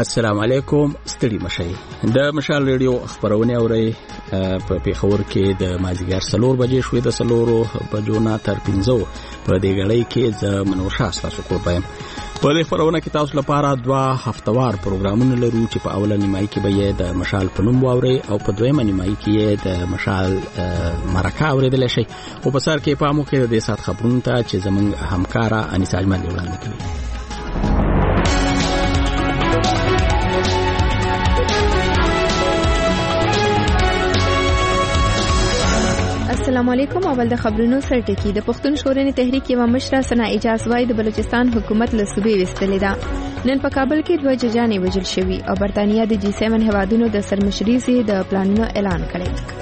السلام علیکم. ستړي مشي د مشال ریډیو خبرونه اوري په پیښور کې د مازیګر 4 بجې شوې د 4 بجو نه تر 15 په دې غړې کې د منوشا تاسو کو پایم. په دې خبرونه کې تاسو لپاره 2 هفتوار پروګرامونه لرو چې په اوله نیمایي کې به د مشال په نوم واوري او په دویمه نیمایي کې د مشال مرکه اوریدل شي. او په سر کې پامو کې د دې سات خبرونه ته چې زمونږ همکارا انیسا اجمل وړاندې کوي. السلام علیکم. اول د خبرونو سرټکی. د پښتون ژغورنې تحریک یو مشره ثنا اجاز وای د بلوچستان حکومت له صوبې وستلې ده. نن په کابل کې 2 ججانې وژل شوي او برتانیا د G7 هیوادونو د سرمشري سي د پلانونو اعلان کړی.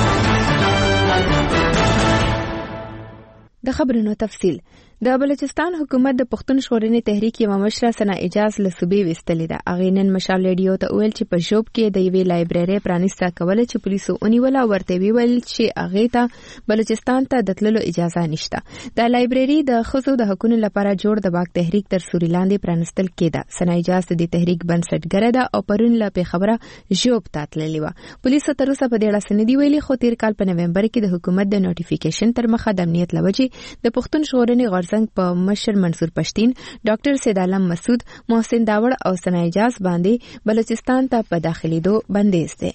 د خبرونو تفصیل. د بلوچستان حکومت د پښتون ژغورنې تحریک یو مشره ثنا اجاز له صوبې وستلې ده. اغه نن مشال ریډیو ته ویل چې په جوب کې د یوې لایبرری پرانیسته کوله چې پولیسو اونیوله ورته ویل چې اغه ته بلوچستان ته د تللو اجازه نشته. د لایبرری د خزو د حقوقو لپاره جوړ د واک تحریک تر سوري لاندې پرانستل کېده. ثنا اجاز د تحریک بنسټګره ده او پرون له خبره جوب ته تللې و. پولیسو تر اوسه په دې اړه سندې ویلي خو تیر کال په نومبر کې د حکومت د نوټیفیکیشن تر مخه د امنیت لوجې د پښتون ژغورنې په مشر منصور پښتين، ډاکټر سید عالم مسعود، محسن داوړ او ثنا اجاز باندې بلوچستان ته په داخليدو بندیز ده.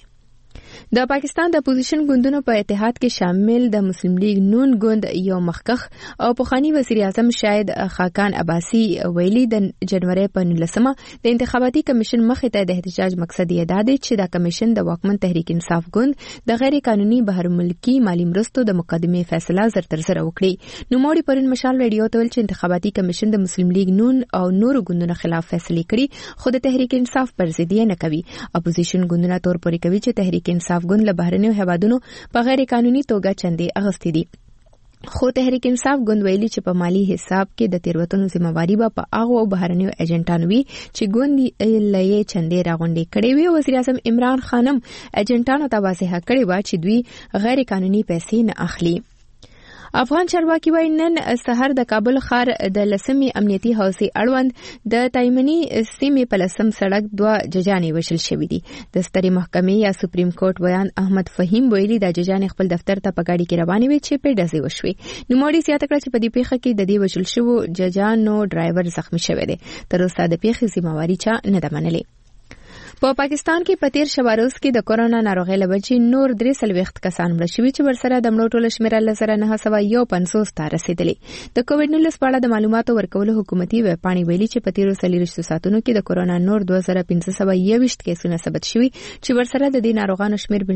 د پاکستان د اپوزیشن ګوندونو په اتحاد کې شامل د مسلم لیگ نون ګوند یو مخکخ او پخوانی وزیر اعظم شاهد خاقان عباسی ویلي د جنوري په 19مه د انتخاباتي کمیشن مخې ته د احتجاج مقصد یې دا دی چې د کمیشن د واکمن تحریک انصاف ګوند د غیر قانوني بهر ملکی مالی مرستو د مقدمې فیصله زر تر زر وکړي. نو موړي پرون مشال ریډیو ته ویل چې انتخاباتي کمیشن د مسلم لیگ نون او نور ګوندونو خلاف فیصله کړي خو د تحریک انصاف پر ضد یې نه کوي. اپوزیشن ګوندونه تور پوري کوي چې تحریک انصاف ګوند له بهرنیو هیوادونو په غیر قانوني توګه چندې اغستې دي. خو تحریک انصاف ګوند ویلي چې په مالی حساب کې د تیروتنو ذمہواری به په هغه بهرنیو ایجنټانو وي چې ګوند یې چندې راغونډې کړې وي. وزیر اعظم عمران خانم ایجنټانو ته واضح کړی و چې دوی غیر قانوني پیسې نه اخلي. افغان چارواکي وایي نن سحر د کابل ښار د لسمې امنیتي حوزې اړوند د تایمني سیمې په لسم سړک 2 ججانې وژل شوي دي. د سترې محکمې یا سپریم کورټ بیان احمد فهیم ویلي د ججانې خپل دفتر ته په ګاډي کې روانې وې چې په ډزې وشوي. نوموړي زیاته کړه چې په دې پیښه کې د دې وژل شوو ججانو ډرایور زخمی شوی دی. تر اوسه د پیښې ذمہواری چا نه ده منلې. په پاکستان کې په تیر شپه روز کې د کورونا ناروغۍ له وجې نور 3 کسان مړه شوي چې ورسره د مړو ټوله شمیره 1951 ته رسیدلې. د کووډ-19 په اړه د معلوماتو ورکولو حکومتي ویبپاڼې ویلي چې په تیرو 40 ساعتونو کې د کورونا نور 2521 کیسونه ثبت شوي چې ورسره د دې ناروغانو شمیر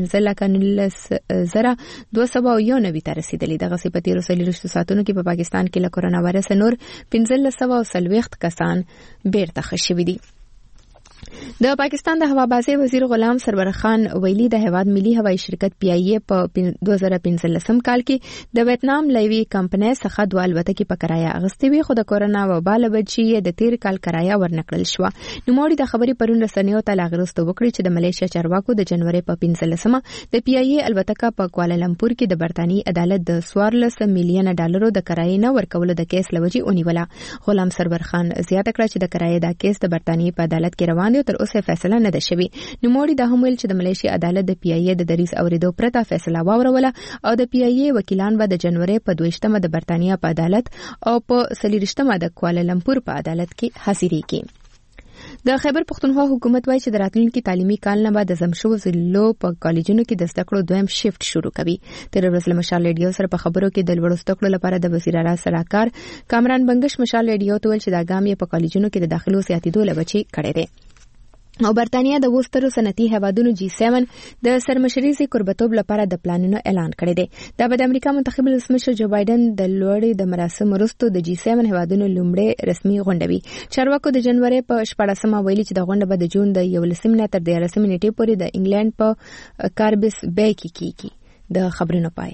15,291 ته رسیدلې. دغه په تیرو 40 ساعتونو کې په پاکستان کې له کورونا وایرس نور 1540 کسان بیرته ښه شوي دي. د پاکستان د هوابازي وزیر غلام سرور خان ویلي د هیواد ملي هوایي شرکت PIA په 2015 کال کې د ویتنام لوی کمپنۍ څخه 2 الوتکې په کرایه اغستې وي خو د کورونا وبا له وجې د تیر کال کرایه ورنکړل شو. نوموړي د خبرې پرون رسنیو ته لاغرسته وکړي چې د ملیشیا چارواکو د جنوري په 15مه د PIA الوتکه په کوالالمپور کې د برتانی عدالت د 14 میلیون ډالرو د کرایې نه ورکولو د کیس لوجې اونیوله. غلام سرور خان زیاته کړه چې د کرایې د کیس د برتانی په عدالت کې روان دی تر اوسه فیصله نه ده شوی. نوموړي د هم ویل چې د ملیشیا عدالت د PIA د دریس اوریدو پرته فیصله واوروله او د PIA وکیلان به د جنوري په 22مه د برتانیا په عدالت او په 23مه د کوالالمپور په عدالت کې حاضري کوي. د خیبر پختونخوا حکومت وایي چې د راتلونکي تعلیمي کال نه بعد زم شو ضلعو په کالجونو کې د زده کړو دویم شیفت شروع کوي. تر ورځ مشال ریډیو سره په خبرو کې د لوړو زده کړو لپاره د وزیر اعلی سلاکار کامران بنگش مشال ریډیو ته ویل چې د ګام په کالجونو کې د داخلو زیاتېدو لبچي کړي دي. او برتانیا د وسترو صنعتي هیوادونو G7 د سرمشري سي قربتوب لپاره د پلانونو اعلان کړی دی. دا به د امریکا منتخب رئیس جو بایدن د لوړې د مراسم وروسته د G7 هیوادونو لومړی رسمي غونډه وي. چارواکو د جنوري په 14مه ویلي چې د غونډه به د جون د 11 نه تر 13 نیټې پورې د انګلند په کاربس بی کې کیږي. د خبرونو پای.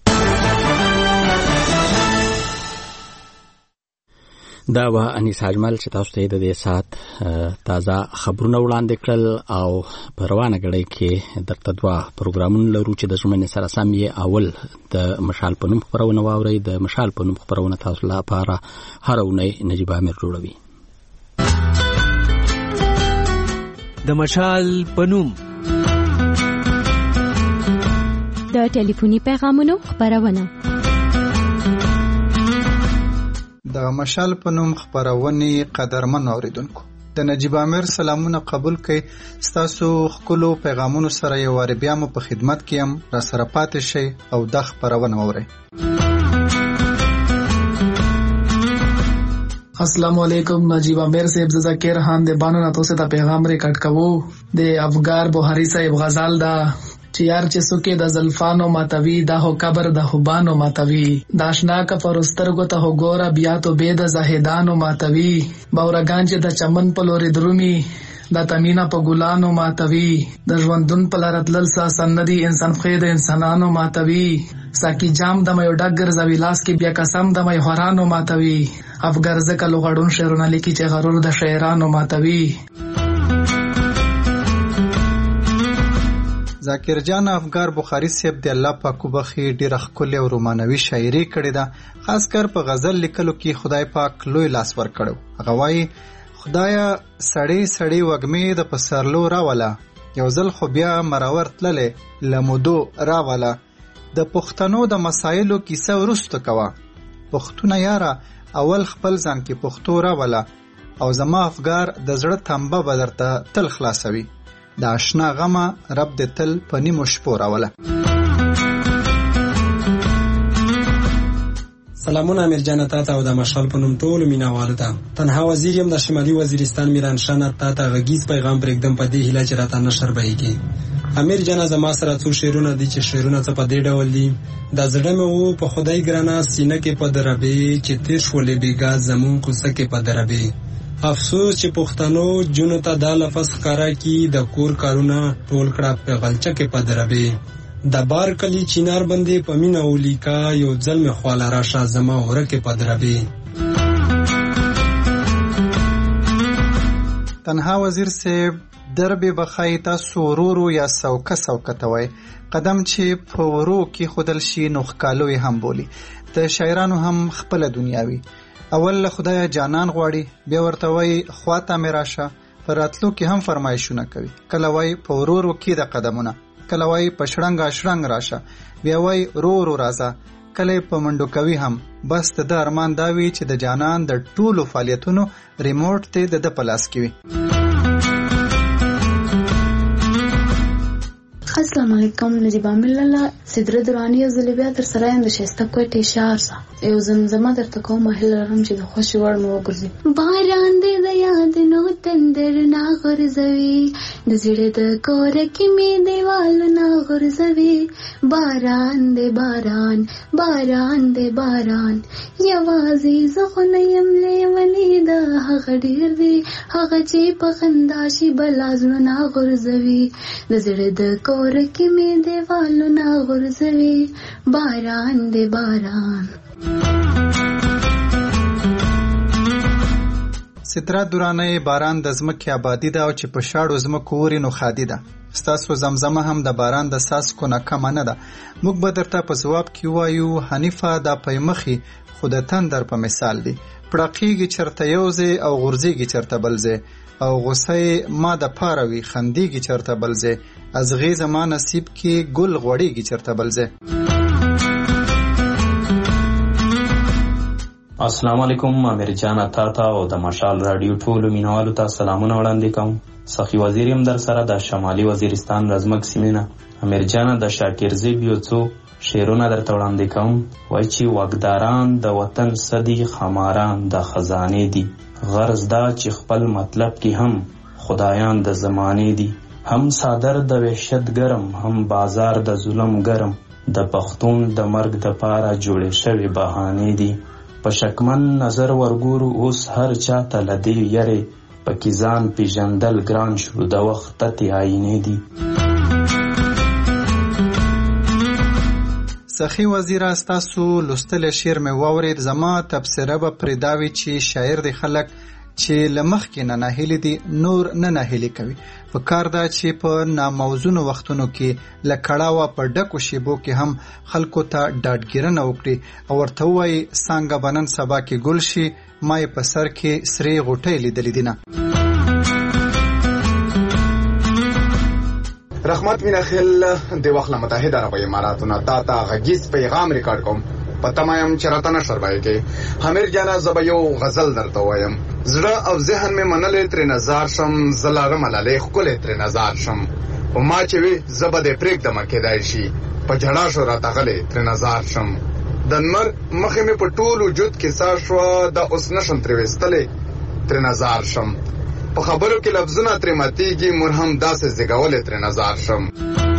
دا و انیس اجمل چې تاسو ته د دې سات تازه خبرونه وړاندې کړل او په روانه غړي کې درته 2 پروګرامونه لرو چې د ژمنې سره سم یې اول د مشال په نوم خبرونه واوري. د مشال په نوم خبرونه تاسو لپاره هر اونۍ نجيب امیر جوړوي. د مشال پنوم. د ټلیفوني پیغامونو خبرونه د مشال پنوم خبرونه قدرمن اوریدونکو د نجیب امیر سلامونه قبول کړئ. ستاسو خپلو پیغامونو سره یو وار بیا مو په خدمت کې هم را سره پاتې شئ او د خبرونه اورئ. अस्सलाम वालेकुम नजीब आमिर साहब ज़कीर खान दे बानो ना तो से ता पैगाम रिकॉर्ड कवो दे अफगार बुहारी साहब गजाल दा चियार चे सुके दा ज़ल्फानो मातवी दा हो कबर दा हुबानो मातवी दाशना का फरोस्तर गो ता हो गोरा बिया तो बेद ज़ाहिदानो मातवी बावरगान चे दा चमन पलोरी द्रुमी دا تمینا په ګلانو ماتوي د ژوندون په لارتلل سا سندي انسان خید انسانانو ماتوي ساکی جام د مې ډګر زوی لاس کې بیا قسم د مې هرانو ماتوي افګر زکه لغړون شعرونه لیکي چې غرور د شاعرانو ماتوي. ذاکر جان افګار بخاری صاحب دی الله پاک وبخي ډیر خپل او رومانوي شاعري کړې ده. خاص کر په غزل لیکلو کې خدای پاک لوی لاس ور کړو. غوای خدایا سړی سړی وګمې د پسرلو راولا یو ځل خو بیا مراور تللې لمودو راولا د پښتنو د مسایلو کیسه ورسته کوا پښتونه یاره اول خپل ځان کې پښتو راولا او زما افګار د زړه تنبه بدرته تل خلاصوي د آشنا غمه رب د تل پنی مشپو راولا. سلامونه امیر جان تا او د مشال پنوم ټول میناوالو ته. تنها وزیر یم د شمالي وزیرستان میران شان تا غږیز پیغام پرېږدم په دې هیله چې راته نشر بهیږي. امیر جان زما سره څو شعرونه دي چې شعرونه څه په دې ډول دي. د زړه مې وو په خدای ګرانه سینه کې په دربې چې تیر شولې بیګا زمون کوڅه کې په دربې افسوس چې پښتنو جنو ته دا لفظ ښکارا کی د کور کارونه ټول کړه په غلچه کې په دربې د بار کلی چینار بندې په مینا ولیکا یو ځل مې خواله راشه زما ورکه پدربي. تنها وزیر صاحب دربې بخای تاسو ورورو یا سوکه سوکه توي قدم چې په ورو کې خودل شي نوخکالوي هم بولی د شاعرانو هم خپل دنیاوي. اول خدای جانان غواړي بیا ورته وای خواته مې راشه پر راتلو کې هم فرمایشونه کوي. کله وای په ورورو کې د قدمونه کله وای پښړنګ اشړنګ راشه بیا وای رو رو راځه کله په منډو کوي هم بس د ارمان داوي چې د جانان د ټولو فعالیتونو ریموټ ته د پلاس کوي. السلام علیکم نجیب امیر لاله سدره درانی او زلیبیا در سره اند شسته کوټه شهر سا یو زمزمه درته کوم هله لرم چې د خوشي وړ مو وګرځي. باران دې د یاد نو تندر نا غرزوي د زړه د کور کې می دیوال نا غرزوي باران دې باران باران دې باران یوازې زخونه يم لیونی دا هغه ډیر دی هغه چې په خنداشي بلازونه نا غرزوي د زړه د کور کې می دیوال نا غرزوي باران دې باران. سترا دورانه باران د زمکه آبادی ده او چې په شاړو زمکو وري نو خادي ده. ستاسو زمزمه هم د باران د ساس کو نه کم نه ده. موږ به درته په جواب کې وایو حنیفه د پېمخي خود تندر په مثال دی پړقېږي چرته یوځه او غورځيږي چرته بلځه او غصه ما د پاروي خندېږي چرته بلځه از غي زما نصیب کې ګل غوړېږي چرته بلځه. السلام علیکم امیر جان تا او د مشال رادیو ټول مینوالو ته سلامونه وړاندې کوم. سخی وزیریم در سره د شمالي وزیرستان رزمک سیمینه. امیر جان د شاکر زیب یو څو شعرونه درته وړاندې کوم. وای چې وګداران د وطن صدی خماران د خزانه دي غرض دا چې خپل مطلب کې هم خدایان د زمانه دي هم صادر د وحشت ګرم هم بازار د ظلم ګرم د پښتون د مرګ د پاره جوړې شوی بهانه دي په شکمن نظر ورګورو اوس هر چاته لدی یری پکې ځان پیژندل ګران شو د وخت ته آینه دي. سخی وزیر استاسو لستل شعر مې واورید زما تفسیره به پرداوی چې شاعر دی خلک چې لمخ کې نه ناهیلی دي نور نه ناهیلی کوي. په کار دا چې په ناموزونو وختونو کې لکړاوه په ډکو شیبو کې هم خلکو ته ډاډګیرنه وکړي او ورته وایي څنګه بنن سبا کې ګل شي ما یې په سر کې سری غوټۍ لیدلې دي نه. رحمت میناخیل د وخت متحده عرب اماراتونه تا غږیز پیغام ریکارډ کوم پته مایم چې راته نشر بای کې امیر جانا زب یو غزل درته وایم زړه او ذهن مې منلې تر نظر شم زلاغه ملالې خپل تر نظر شم او ما چې وی زب د پریک د مکه دای شي په جړا شو راته غلې تر نظر شم دنمر مخې مې په ټول وجود کې سار شو د اوس نشم تر وستلې تر نظر شم په خبرو کې لفظونه تر ماتيږي مرهم داسې زګولې تر نظر شم.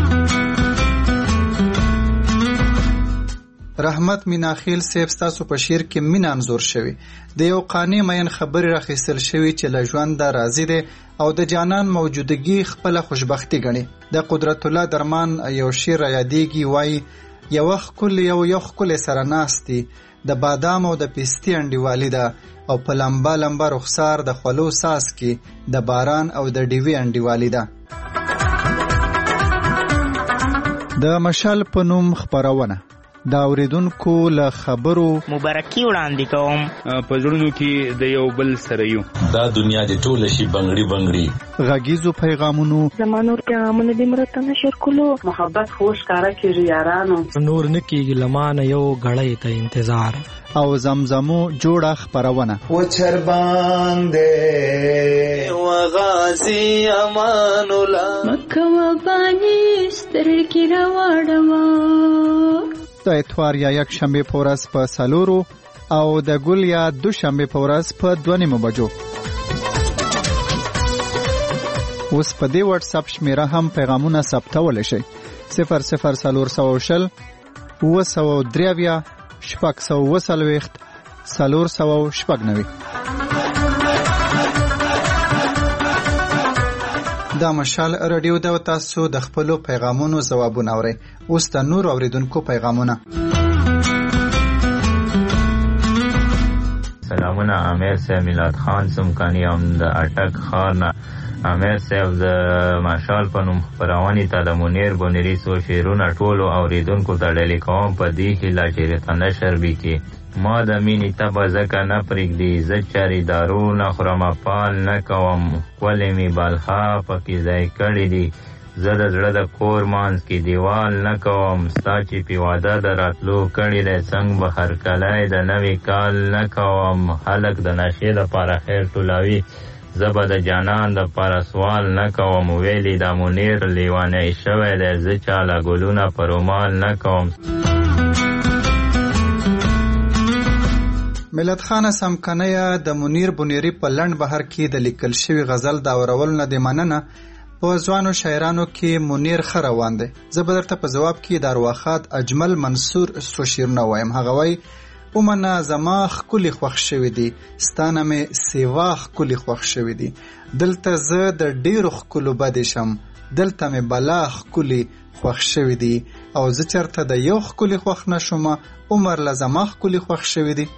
رحمت میناخیل صاحب ستاسو په شعر کې مینه انځور شوی د یو قانع مین خبرې راخیستل شوی چې له ژوند راضي دی او د جانان موجودګي خپل خوشبختی غني. د قدرت الله درمان یو شعر یادېږي وای یو وخت کل سره ناشتي د بادام او د پیستي انډیوالي ده او په لمبا رخسار د خلو ساس کې د باران او د ډیوی انډیوالي ده. د مشال په نوم خبرونه دا اوریدونکو له خبرو مبارکي وړاندې کوم په زړونو کې د یو بل سره یو دا دنیا د ټول شي بنگړي غږیزو پیغامونو زمانور پیغامونه د مرته نشر کولو محبت خوش کارا کیږي یارانو نور نکیږي لمانه یو غړې ته انتظار او زمزمو جوړه خبرونه و چر باندې و غازی امان الله مکه و بانی ستر کی راوړم د اتوار یا یک شنبه په ورځ په سالورو او د ګل یا دوشنبه په ورځ په 2:30 بجو. اوس په دې واتس اپ شمیره هم پیغامونه ثبتول شي 0040 903 شپږ سلور شپږ. دا مشال رادیو دا تاسو د خپل پیغامونو ځوابونه اورئ. اوس د نور اوریدونکو پیغامونه. سلامونه امیر صاحب میلاد خان سمکانی هم د اٹک خان امیر صاحب د مشال په نوم خبرونې ته د منیر بونری سو شعرونه ټولو اوریدونکو ته ډالې کوم په دې هیله چې رته نشر وکړي. ما د مینې تبه ځکه نه پرېږدي زه چارې دارو نه خورم پال نه کوم ولې مې بالخا پکې ځای کړی دي زه د زړه د کور مانځ کې دیوال نه کوم ستا چې پې واده د راتلو کړی دی څنګ به هرکلی د نوي کال نه کوم خلک د نشې دپاره خیر ټولوي زه به د جانان دپاره سوال نه کوم ویلي دا منیر لیونی شوی دی زه چاله ګلونه په رومال نه کوم. ملت خان سمکنه د منیر بونیری په لند بهر کې د لیکل شوی غزل دا اورول نه د مننه په ځوانو شاعرانو کې منیر خروان دی. زه به درته په جواب کې دارواخات اجمل منصور سو شعر نه وایم. هغه وای اومنه زماخ کلی خوښ شوی دی ستانه مې سیواخ کلی خوښ شوی دی دلته زه د ډیرو خلکو بد شم دلته مې بلاخ کلی خوښ شوی دی او زه چرته د یو خلکو خوښ نشم عمر لزماخ کلی خوښ شوی دی.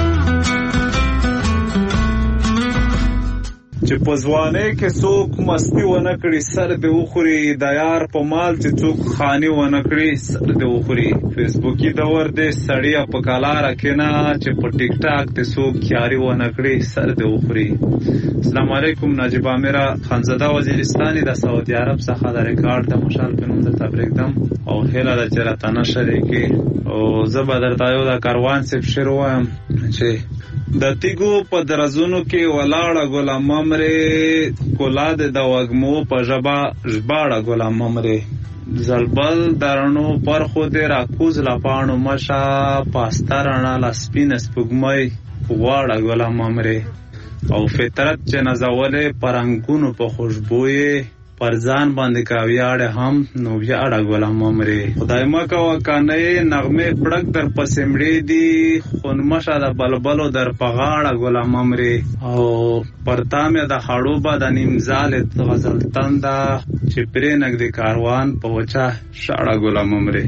چې په ځوانۍ کې څوک مستی ونه کړي سر دې وخوري د یار په مال چې څوک خاني ونه کړي سر دې وخوري فیسبوکي دور دې سړی په کالاره کې نه چې په ټیک ټاک ته څوک کیاري ونه کړي سر دې وخوري. السلام علیکم ناجیب امیرا خانزاده وزیرستاني د سعودي عرب څخه د ریکارډ د مشال په نوم د تبریک دم او هله د چرتانه شریکي او زبردر تایو د کاروان سپ شروع وایم چې د تیګو په درزونو کې ولاړه غلام ممره کولاد د وګمو په جبا ژباړه غلام ممره زلبل درنو پر خو دې راکوز لپانو مشا پاسترنا لسپین سپګمای واړه غلام ممره او فطرت چې نزولې پرنګونو په خوشبوې پر ځان باندې کاویاړه هم نو بیا اړه غلام ممره خدای ما کا وکانه نغمه پړک در پسمړې دی خون مشه د بلبلو در پغاړه غلام ممره او پرتامه د خړو با د نیمزال غزل تندا چې پرې نګد کاروان په وچا شاړه غلام ممره.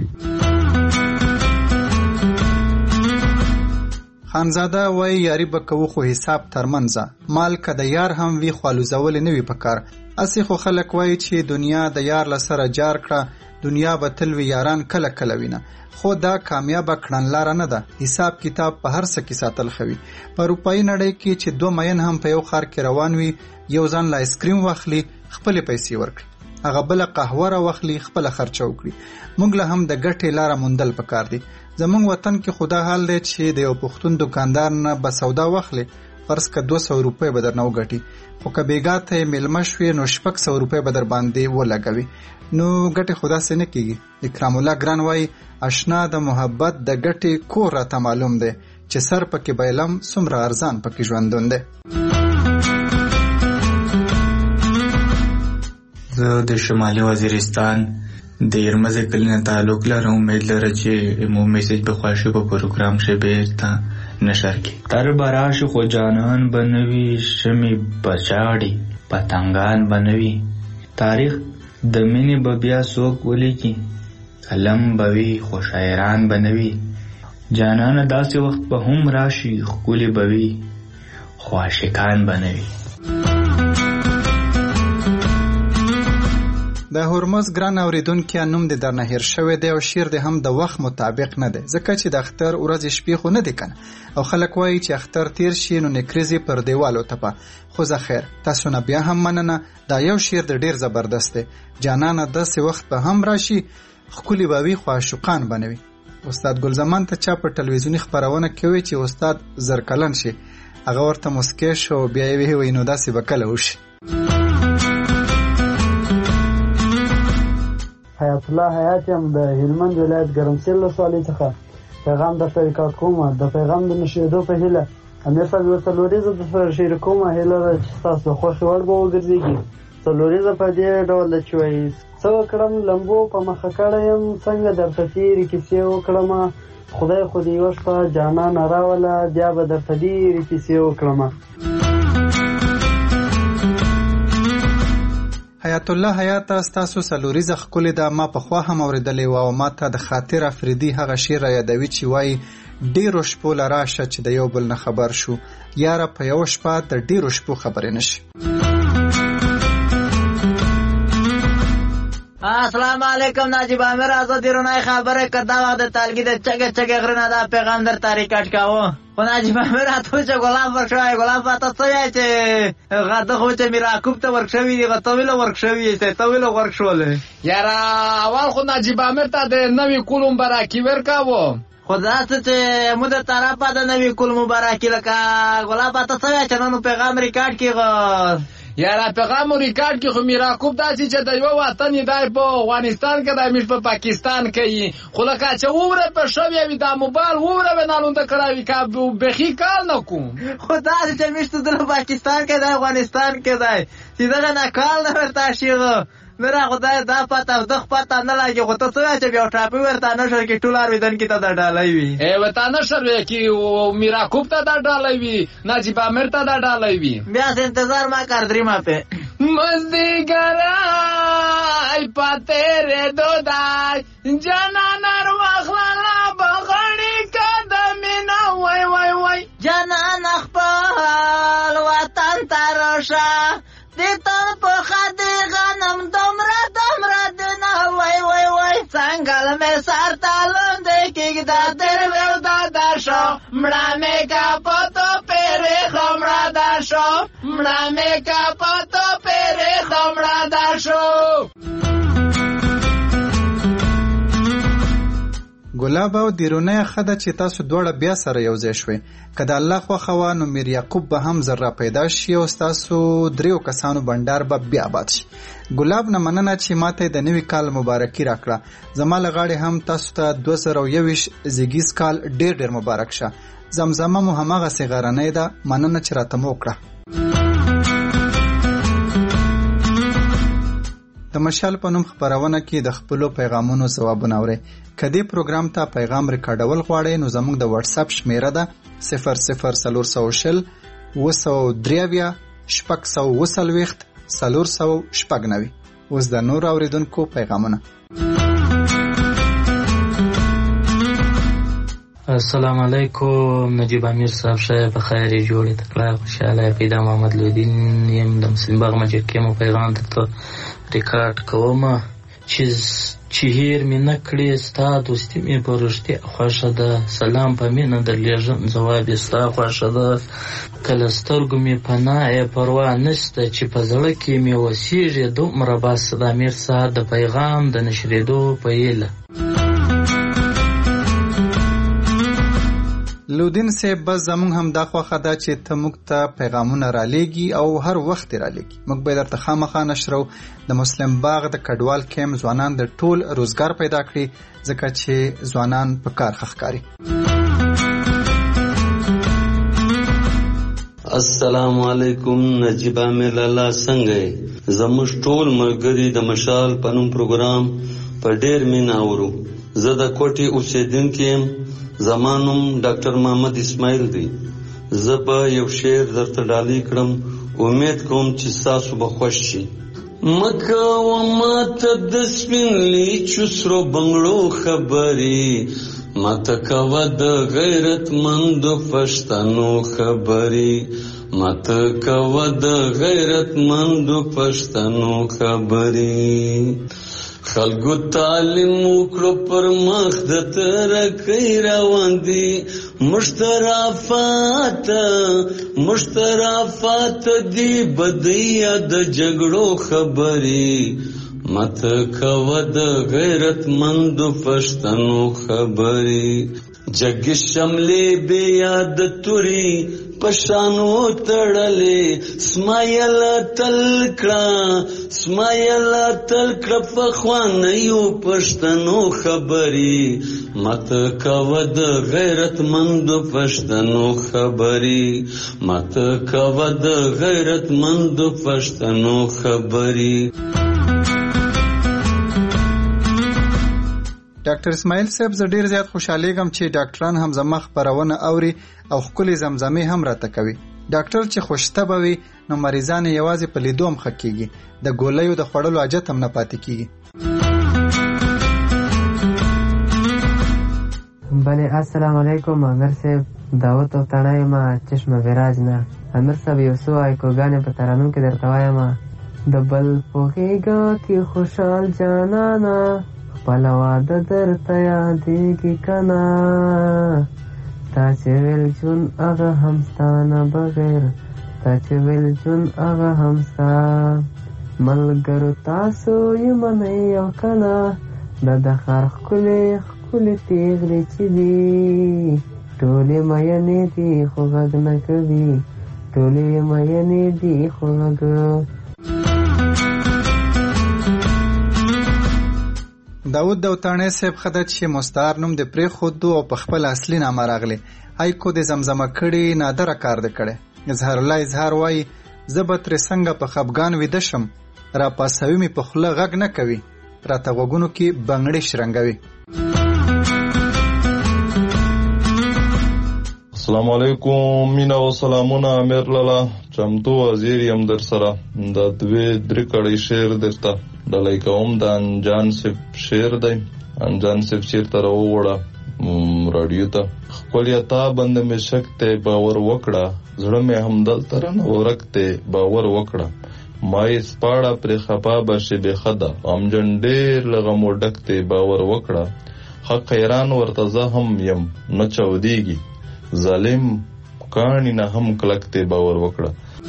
خانزاده وای یاری بکو خو حساب ترمنځه مال کده یار هم وی خالو زول نه وی پکار اسی خو خلک وای چې دنیا د یار لسره جار کړه دنیا به تل وی یاران کله کله وینه خو دا کامیاب کړنلار نه ده حساب کتاب په هر څه کې ساتل خوي په روپای نړۍ کې چې 2 مین هم په یو خار کې روان وي یو ځان لا آیسکریم واخلي خپل پیسې ورکړي هغه بل قهوه را واخلي خپل خرچه وکړي. موږ له هم د ګټې لاره موندل پکار دي. زمونږ وطن کې خدا حال دی چې د یو پښتون دکاندار نه به سودا واخلي، فرض که 200 روپۍ به درنه وګټي، خو که بیګا ته میلمه شوې نو 600 روپۍ به در باندې ولګوي، نو ګټې خدا سه نه کېږي. اکرام الله ګران وایي اشنا د محبت د ګټې کور راته معلوم دی چې سر پکې بایلم څومره ارزان پکې ژوندون دی. زه د شمالي وزیرستان د یرمزه کلینه تعلق لرم. امید لرم چې مو میسج به خوښي په پروګرام کې بیرته نشر کی. تر براش خو جانان بنوي شمی بچاړي پتنګان بنوي، تاریخ د مینې به بیا څوک ولیکي، قلم بوي خو شاعران بنوي، جانان داسې وخت به هم راشي ښکلي بوي خو عاشقان بنوي. د هرمز ګران اوریدونکو نوم د درنه هیر شوی دی او شعر د هم د وخت مطابق نه دی، ځکه چې د اختر ورځ شپې خو نه دی کنه، او خلک وایي چې اختر تیر شي نو نکریزي پر دیوالو تپه. خو زه خیر تاسو نه بیا هم مننه، دا یو شعر د ډیر زبردست دی. جانانه داسې وخت به هم راشي ښکلي به وي خو عاشقان بنوي. استاد ګلزمان ته چا په ټلویزیوني خپرونه کې وی چې استاد زرکلن شي، هغه ورته مسکی شو بیا یې وی نو داسې به کله وشي. حیات الله حیات یم د هلمند ولایت ګرمسیر ولسوالۍ څخه پیغام درته ریکارډ کوم. د پیغام د نشریدو په هیله امیر صاحب یو څلوریزه درسره شریکوم، هیله ده چې ستاسو د خوښې وړ به وګرځېږي. څلوریزه په دې ډول ده چې وایي څه وکړم لمبو په مخه کړی یم، څنګه درته تېرې کیسې وکړمه، خدای خو دې یوه شپه جانانه راوله بیا به درته ډېرې کیسې وکړمه. حیات الله حیات ستاسو څلوریزه ښکلې ده، ما پخوا هم اورېدلې وه او ما ته د خاطر افریدي هغه شعر را یادوي چې وایي ډېرو شپو له راشه چې د یو بل نه خبر شو، یاره په یوه شپه د ډېرو شپو خبرې نشي. السلام علیکم ناجیب امیر آزادی رونای خبره که دا وقت تلگی ده چگه غرنه دا پیغام در تاریکت کهو خو ناجیب امیر اتو چه گلاب ورکشوی گلاب باتا سویه چه غده خو چه میرا کوب تا ورکشوی دیگه طویلو ورکشوی چه طویلو ورکشوله یارا اول خو ناجیب امیر تا ده نوی کول مبارکی ورکاو خدا چې مو د طرفه د نوی کول مبارکی لکه گلاب باتا سویه چه نانو پیغام ریکارد کی یاره پیغام ریکارد کې خو میراکوب داسې چې د یو وطن دی په افغانستان کې دی مش په پاکستان کې خو لکه چې وره په شوی وي د موبایل وره بنالون د کراوي کا بخي کال نه کوم خو داسې چې مش د پاکستان کې دی افغانستان کې دی چې دا نه کال نه ورته شي میرا خدای دا پته د پته نه لګي خو ته څه چې بیا ټاپي ورته نه شو کې ټولار ویدن کې ته دا ډالای وي ای وته نه شروع کې میراکوب ته دا ډالای وي ناجیب امیر ته دا ډالای وي بیا انتظار ما کار درې ما په مزدی ګرای پته ر دودای جنان ار واخلا بغړی قدم نه وای وای وای جنان خپل وطن ترشا دیتن په خدای غنم دمره دنا وای وای وای څنګه مې سر تالون دې کې دا تر ول دا شو مړه مې کا پتو پره خمړه دا شو مړه مې کا پتو پره خمړه دا شو. ګلاب او دیرونه خده چې تاسو دوړه بیا سره یو ځای شوي کله الله خو خوا نو میر یعقوب به هم ذره پیدا شي او تاسو دریو کسانو بندر به بیا باد شي. ګلاب نه مننه چې ماته د نوی کال مبارکي راکړه، زماله غاړي هم تاسو ته 2021 زیګیز کال ډیر مبارک شه. زمزمه مو همغه صغرانه ده، مننه چې راته مو کړه. د مشال په نوم خبرونه کې د خپلو پیغامونو ځوابونه اورئ. کدی پروګرام ته پیغام ریکارډول غواړئ نو زموږ د واتس اپ شمیره ده 00400 203 640 490. اوس د نور اوریدونکو پیغامونه. السلام علیکم نجیب امیر صاحب شای بخیر جوړی تکړه خوشاله پیدا محمد لودین یم د مسلم باغ مجر کې مو پیغام ته ریکارډ کوم چې چې هیر مې نه کړې ستا دوستي مې په رښتیا خوښه ده. سلام په مینه درلیږم ځواب یې ستا خوښه ده. کله سترګو مې پناه یې پروا نشته چې په زړه کې مې وسیږي دومره بس. د امیر صاحب د پیغام د نشرېدو په هیله. لودین صاحب بس زمونږ هم دا خوښه ده چې ته موږ ته پیغامونه رالیږي او هر وخت رالیږي. موږ به درته خامخا نشرو. د مسلم باغ د کډوال کیم ځوانان د ټول روزګار پیدا کړي ځکه چې ځوانان په کار ښکاري. السلام علیکم. نجیب عامل الله څنګه یې؟ زموږ ټول ملګري د مشال په نوم پروګرام په ډېر مینه اورو. زه د کوټې اوسېدونکی یم. زما نوم ډاکټر محمد اسماعیل دی. زه به یو شعر درته ډالۍ کړم. امید کوم چې ستاسو به خوښ شي. مکوه ماته د سپین لیچو سرو بنګړو خبرې، ماته کوه د غیرتمندو پښتنو خبرې، ماته کوه د غیرتمندو پښتنو خبرې. خلکو تعلیم وکړو پر مخ د ترقۍ روان دي. مشترفات دی بدیا د جګړو خبرې، ماته کوه د غیرتمندو پښتنو خبرې. جګ شملې بې یاد توري پشانو تړلې، سمایل تل کړه پخوانیو پښتنو خبرې، ماته کوه د غیرتمندو پښتنو خبرې، ماته کوه د غیرتمندو پښتنو خبرې. ډاکټر اسماعیل صاحب زه ډیر زیات خوشحالیږم چې ډاکټران هم زما خبرونه اوري او ښکلې زمزمې هم راته کوي. ډاکټر چې خوشطبع وي نو مریضان یوازې په لیدو هم ښه کېږي، د ګولیو د خوړلو حاجت هم نه پاتې کېږي. بله السلام علیکم. امیر صاحب دعوت او تڼۍ ما چشم وراج نه. امیر صاحب یو څو ایکوګانې په ترانو کې درته وایم. د بل په غېږه کې خوشحال جانانه، خپل واده درته یادېږي که نه؟ تا چې ویل ژوند هغه هم ستا نه بغیر، تا چې ویل ژوند هغه هم ستا. ملګرو تاسو یې منئ او که نه؟ دا د ښار ښکلې پیغلې چې دي ټولې مینې دي خو غږ نه کوي، ټولې مینې دي خو غږ. داود دوتانه صاحب خدای چې مستعار نوم د پرې خودو او په خپل اصلي نامه راغلی. هایکو د زمزمه کړي نادره کار د کړي. اظهار الله اظهار وای زه به ترې څنګه په خفګان ویده شم، را پاسوي مې په خوله غږ نه کوي، راته غوږونو کې بنګړې شرنګوي. السلام علیکم. مینا و سلامونه. امیر لالا چمتو وزیر یم در سره. د دوی درې کړی شعر درته ډالۍ کوم. د انجان صاحب شعر دی. انجان صاحب چېرته راووړه راډیو ته. ښکلیا تا بنده مې شک دی باور وکړه، زړه مې همدلته رانه ورک دی باور وکړه. ما یې سپاړه پرې خفا به شي بېخه ده، غمجن ډېر له غمو ډک دی باور وکړه. حق حیران ورته زه هم یم نه چاودېږي، ظالم کاڼي نه هم کلک دی باور وکړه.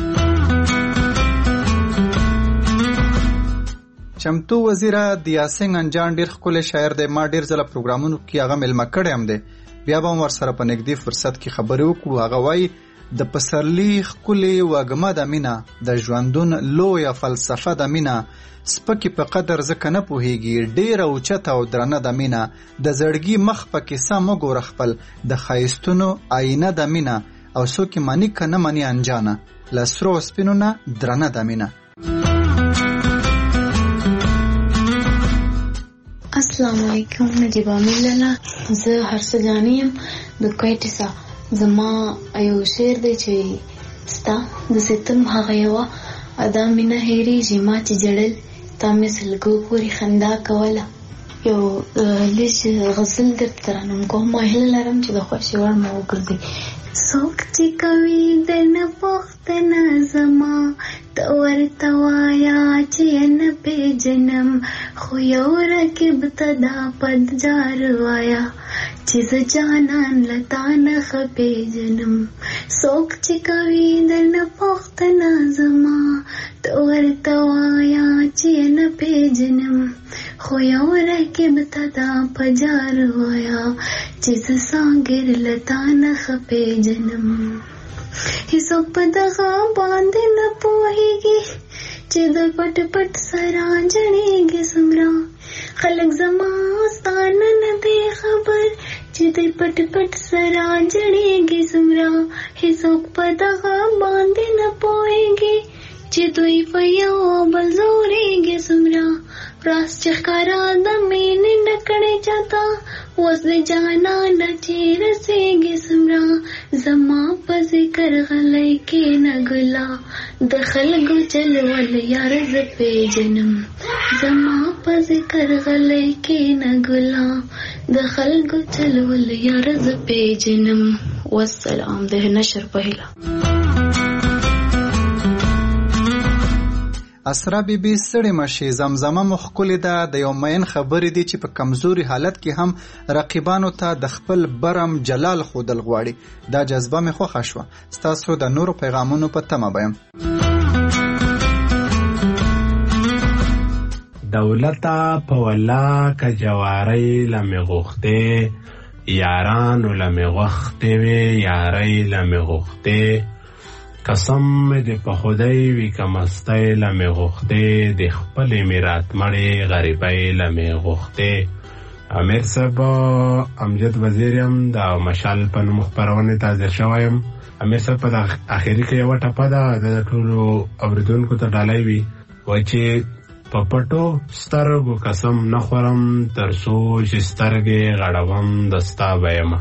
چمتو وزیره د یاسین انجان ډیر ښکلی شاعر دی. ما ډیر ځله پروګرامونو کې هغه مېلمه کړی هم دی، بیا به هم ورسره په نږدې فرصت کې خبرې وکړو. هغه وایي د پسرلي ښکلې وږمه د مینه، د ژوندون لویه فلسفه د مینه، سپکې په قدر ځکه نه پوهېږي، ډېره اوچته او درنه د مینه، د زړګي مخ په کیسه مه ګوره خپل، د ښایستونو آینه د مینه، او څوک یې مني که نه مني انجانه، له سرو سپینو نه درنه د مینه. السلام علیکم. نجیب عامل لالا، زه هرڅه جانې یم د کویټې څخه. زما یو شعر دی چې ستا د ستم هغه یوه ادا مینه هېرېږي ما چې جړل تا مې سلګو پورې خندا کوله. یو لږ غزل درته ترانم کوم. ما هیله لرم چې د خوښې وړ مو وګرځي. څوک چې کوي درنه پوښتنه زما ته ورته وایه چې نه پیژنم خو یو رقیب ته دا پدجار وایه چې زه جانان له تا نه ښه پیژنم څوک چې کوي درنه پوښتنه زما ته ورته وایه چې نه پیژنم خو یو رقیب ته دا پدجار وایه چې زه سانګر له تا نه ښه پیژنم هیڅوک په دغه باندې نه پوهیږي چې د پټ پټ سره جړېږي څومره خلک زما ستانه نه دی خبر چې د پټ پټ سره جړېږي څومره هیڅوک په دغه باندې نه پوهیږي چې دوی په یو بل زورېږي څومره راز چې ښکارا د مینې نه کړې چاته اوس د جانانه چې رسېږي څومره زما په ذکر غلی کښېنه ګله د خلکو چلول یار زه پیژنم زما په ذکر غلی کښېنه ګله د خلکو چلول یار زه پیژنم. والسلام. د نشر په هیله. اسرا بیبي ستړې مشي زمزمه مخکولې ده د یو مین خبرې دي چې په کمزوري حالت کې هم رقیبانو ته د خپل برم جلال خودل غواړي. دا جذبه مې خوښه شوه. ستاسو د نورو پیغامونو په تمه بیم. دولتا په ولا که جواری لمې غوښتې یارانو لمې غوښتې وې یارۍ لمې غوښتې قسم دې په خدای وي که مستی لمې غوښتې د خپلې میرات مړې غریبۍ لمې غوښتې. امیر صاحب امجد وزیر یم د مشال په نوم خپرونې ته حاضر شوی یم. امیر صاحب په اخري کې یوه ټپه ده د ټولو اورېدونکو ته ډالۍ وي وایي چې په پټو سترګو قسم نه خورم تر څو چې سترګې غړوم د ستا به یمه.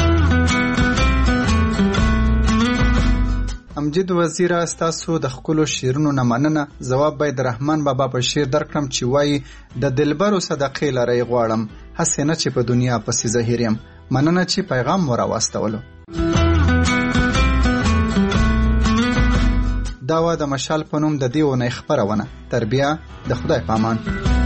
امجد وزیره ستاسو د ښکلو شعرونو نه مننه. ځواب باید د رحمان بابا په شعر درکړم چې وایي د دلبرو صدقې لرئ غواړم هسې نه چې په دنیا پسې زهیر یم. مننه چې پیغام مو راواستولو. دا وه د مشال په نوم د دې اونۍ خپرونه. تر بیا د خدای په امان.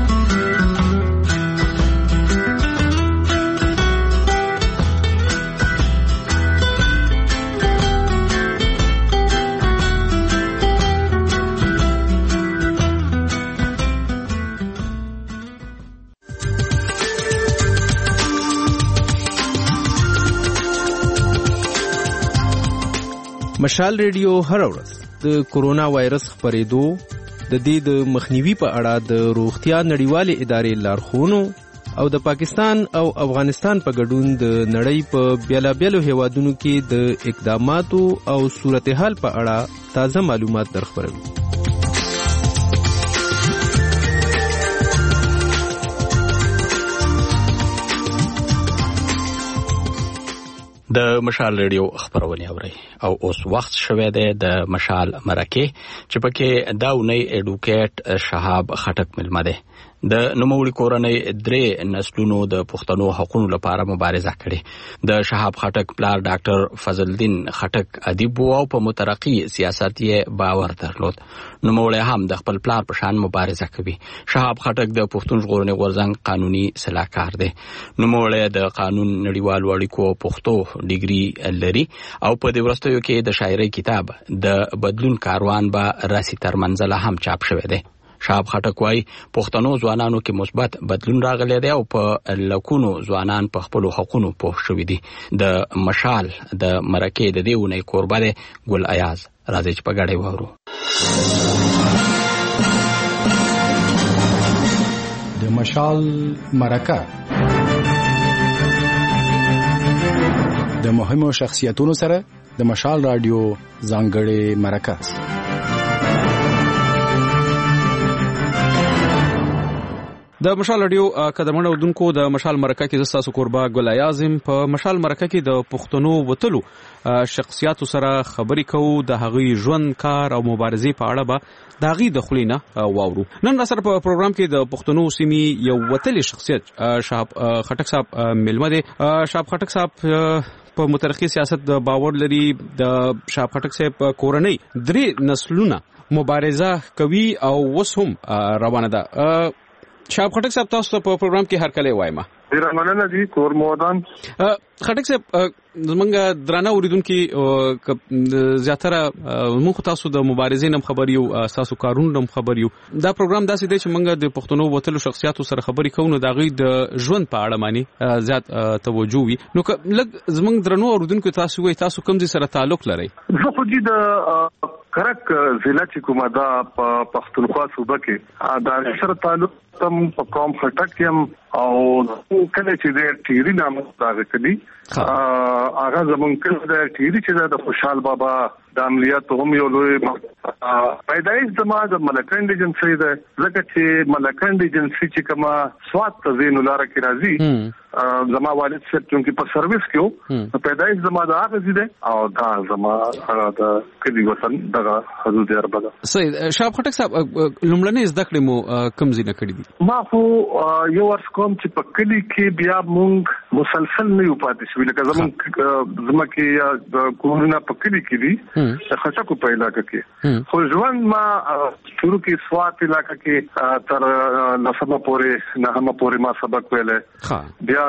مشال ریډیو هر ورځ د کورونا وایرس خپرېدو د دې د مخنیوي په اړه د روغتیا نړیوالې ادارې لارښوونو او د پاکستان او افغانستان په ګډون د نړۍ په بیلابیلو هیوادونو کې د اقداماتو او صورتحال په اړه تازه معلومات درخبروي. د مشال ریډیو خبرونه اوري او اوس وخت شوه د مشال مرکه چې پکې دا ونی اډوکیټ شهاب خټک ملمه ده. د نوموړي کورنۍ درې نسلونو د پښتنو حقوقو لپاره مبارزه کړې. د شهاب خټک پلار ډاکټر فضل الدین خټک ادیب او په مترقي سیاست یې باور درلود. نوموړي هم د خپل پلار په شان مبارزه کوي. شهاب خټک د پښتون ژغورنې غورځنګ قانوني سلاکار دی. نوموړي د قانون نړیوالو اړیکو پښتو ډیګري لري او په دې وروستیو کې د شاعرۍ کتاب د بدلون کاروان به راسي تر منزله هم چاپ شوی دی. شهاب خټک وايي پښتنو ځوانانو کې مثبت بدلون راغلی دی او په لکونو ځوانان په خپل حقوقو پوه شوي دي. د مشال د مرکې د دې اونۍ کوربه دی ګل ایاز. راځي چې په ګډه وورو. د مشال مرکه د مهمو شخصیتونو سره د مشال رادیو ځانګړې مرکه. د مشال رادیو قدمونه ودونکو د مشال مرکه کې زستاسو قربا ګل ایازم. په مشال مرکه کې د پښتنو وتلو شخصیاتو سره خبرې کوو. د هغوی ژوند، کار او مبارزې په اړه به د هغوی د خولې نه واورو. نن را سره په پروګرام کې د پښتنو سیمې یو وتلی شخصیت شهاب خټک صاحب ملمه دی. شهاب خټک صاحب په مترقي سیاست د باور لري د شاه خټک صاحب کورنۍ 3 نسلونه مبارزه کوي او وس هم روانه ده. شاه خټک صاحب تاسو په پروګرام کې هر کله وایم ډیر مننه دي کور مودان. خټک صاحب زمونږ درانه اوریدونکو زیاتره موږ تاسو د مبارزې نم خبر یو تاسو کارون نم خبر یو. دا پروګرام داسې دی چې موږ د پښتنو وتلو شخصیاتو سره خبرې کوو نو دا غي د ژوند په اړه باندې زیات توجه وي. نو لږ زمونږ درنو اوریدونکو تاسو وایي تاسو کوم ځای سره تعلق لرئ؟ زه خو دې د کرک ضلع چې کومه دا په پښتونخوا صوبه کې دا سره تعلق تم په قوم خټک یم او کله چې د ټیری نامه راغی کلی هغه زمون کله د ټیری چې د خوشحال بابا د عملیات هم یو لوی پیدایش زما د ملکند ایجنسی ده لکه چې ملکند ایجنسی چې کما سواد تزین لاره کې راځي زما والد صاحب چې په سرویس کې پیدایش زما د هغه زیده او دا زما د کلی وطن دغه حدود اربده. سید شاه خټک صاحب لومړنۍ زده کړې مو کوم ځای نه کړې دي؟ ما خو یو ورځ کوم چې په کلی کې بیا مونږ مسلسل نه یو پاتې شو لکه زما کې د کورونا په کلی کې دي خټکو په علاقه کې خو ژوند ما شروع کې سوات علاقه کې تر نسمه پورې نهمه پورې ما سبق ویلې بیا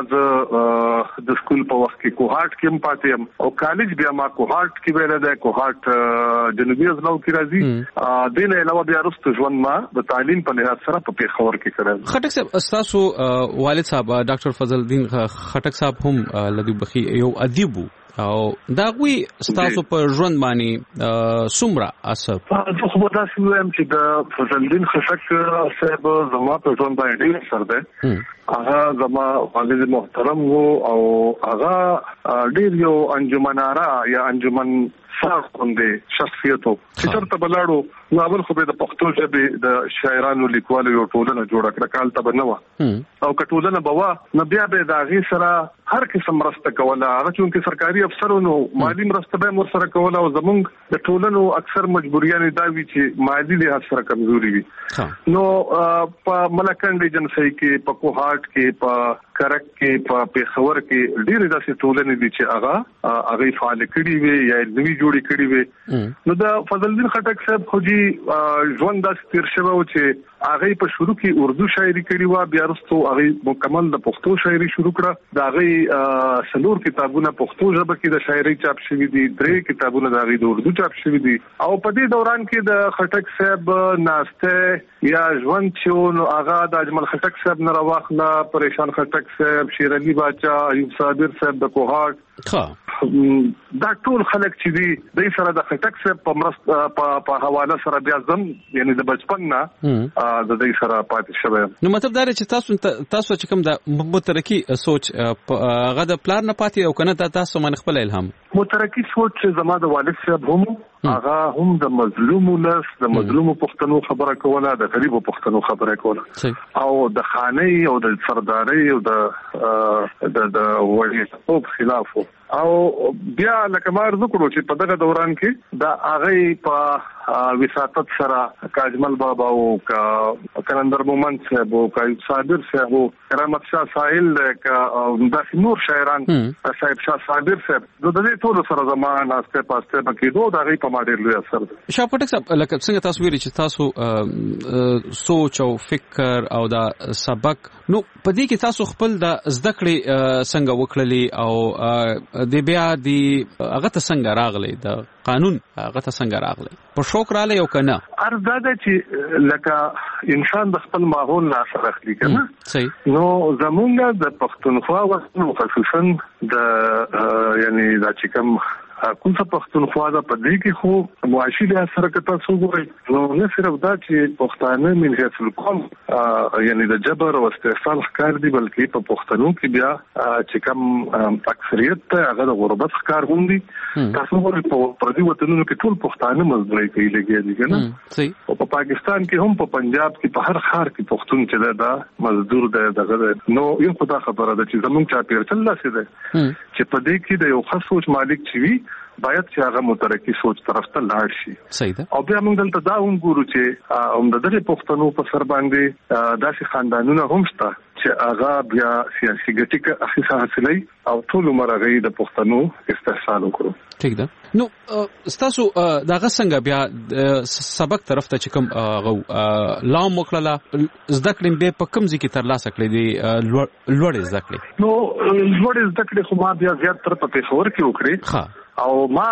د سکول په وخت کې کوهارت کې پاتې یم او کالج بیا ما کوهارت کې ویلې ده کوهارت جنوبي ازلو کې راځي دین علاوه بیا رسته ژوند ما د تعلیم په لحاظ سره په پیښور کې کړل. خټک صاحب تاسو والد صاحب ډاکټر فضل الدین خټک صاحب هم لدی بخي یو ادیب او دا غوي تاسو په ژوند باندې څومره اثر؟ زه خو دا سوم چې د فضل الدین خټک صاحب زما په ژوند باندې ډیر اثر ده. هغه زما والد محترم وو او هغه ډیر یو انجمناره یا انجمن څنګه شخصیتو چې تر ته بلاړو نو اول خو به د پښتو ژبې د شاعرانو لیکوالو یو ټولنه جوړه کړه کال ته بنوا او کټولنه بوا نو بیا به د غي سره هر قسم مرسته کوله هغه چې سرکاري افسرونو مالی مرسته به مر سره کوله او زمونږ د ټولنو اکثر مجبوریان دا وی چې مالی له سره کمزوري وي نو په ملکند ایجنسی کې په کوهارت کې په کرک کې په پیښور کې ډېر داسې ټولنې دي چې هغه فعال کړي وي یا نوی جوړې کړي وي. نو د فضل الدین خټک صاحب خو جی ژوند داس تیر شوی و چې هغه په شروع کې اردو شاعري کړي و بیا وروسته هغه مکمل د پښتو شاعري شروع کړه دا هغه سلور کتابونه پښتو ژبه کې د شاعري چاپ شوي دي 3 کتابونه د هغه د اردو چاپ شوي دي او په دې دوران کې د خټک صاحب ناشته یا ژوند چې نو هغه د اجمل خټک صاحب نه راوخله پریشان خټک صاحب شیر علي باچا ایوب صابر صاحب د کوهارت دا ټول خلک چې دي د سره د خټک صاحب په مرسته په حواله سره بیا زم یعنی د بچپن نه د دې سره پاتې شوی. نو مطلب دا چې تاسو چې کوم د مترقي سوچ هغه د پلان نه پاتې او کنه تاسو من خپل الهام مترقي سوچ زما د والد صاحب هم هغه هم د مظلوم ولس د مظلوم پښتنو خبره کوله د غریب پښتنو خبره کوله او د خاني او د سرداري او د وړي په خلاف او بیا لکه ما عرض کړو چې په دغه دوران کې د هغه په وساطت سره کاجمل بابا او کلندر مومند صاحب او ایوب صابر صاحب او کرامت شاه ساحل د نور شاعران صاحب شاه صابر صاحب د دې ټول سره زمانه ناسته پاسته بکې دوه دغه په ماډل لوی اثر ده. شاه خټک صاحب لکه څنګه تاسو ویلي چې تاسو سوچ او فکر او دا سبق نو په دې کې تاسو خپل د زده کړې څنګه وکړلې او د بیا دی هغه ته څنګه راغلی د قانون هغه ته څنګه راغلی په شوق رااله یو کنه ارزه ده چې لکه انسان د خپل ماحول نه سره اخلي کنه صحیح نو زمونږ د پښتونخوا وخت خصوصا د یعنی د چکم کوم څه پښتونخوا د پدې کې خو معاشي له سره کته څو ګوري نو نه صرف دا چې پښتانه من هیڅ القوم یعنی د جبر او استحصال ښکار دي بلکې په پښتنو کې بیا چې کوم اکثریت ته هغه د غربت ښکار هم دي تاسو ګورئ په پردي وطنونو کې ټول پښتانه مزدوري کوي لګي دي کنه صحیح او په پاکستان کې هم په پنجاب کې په هر ښار کې پښتون چې دا مزدور دی دغه نو یو خدای خبره ده چې زمونږ چا پیر چل لاسه ده چې په دې کې د یو خاص سوچ مالک چوي باید چې هغه مترقي سوچ طرف ته لاړ شي صحیح ده او بیا موږ دلته دا هم ګورو چې د دغه پښتنو په سر باندې داسې خاندانونه هم شته چې هغه بیا سیاسي ګټه اخیسته حاصلې او ټول عمر هغه د پښتنو استحصال وکړو. ٹھیک ده. نو ستاسو دغه څنګه بیا سبق طرف ته چې کوم لا مخړه زده کړم به په کوم ځای کې ترلاسه کړې دي لوړ زده کړې؟ نو لوړ زده کړې خو ما بیا زیات تر په پېښور کې وکړې او ما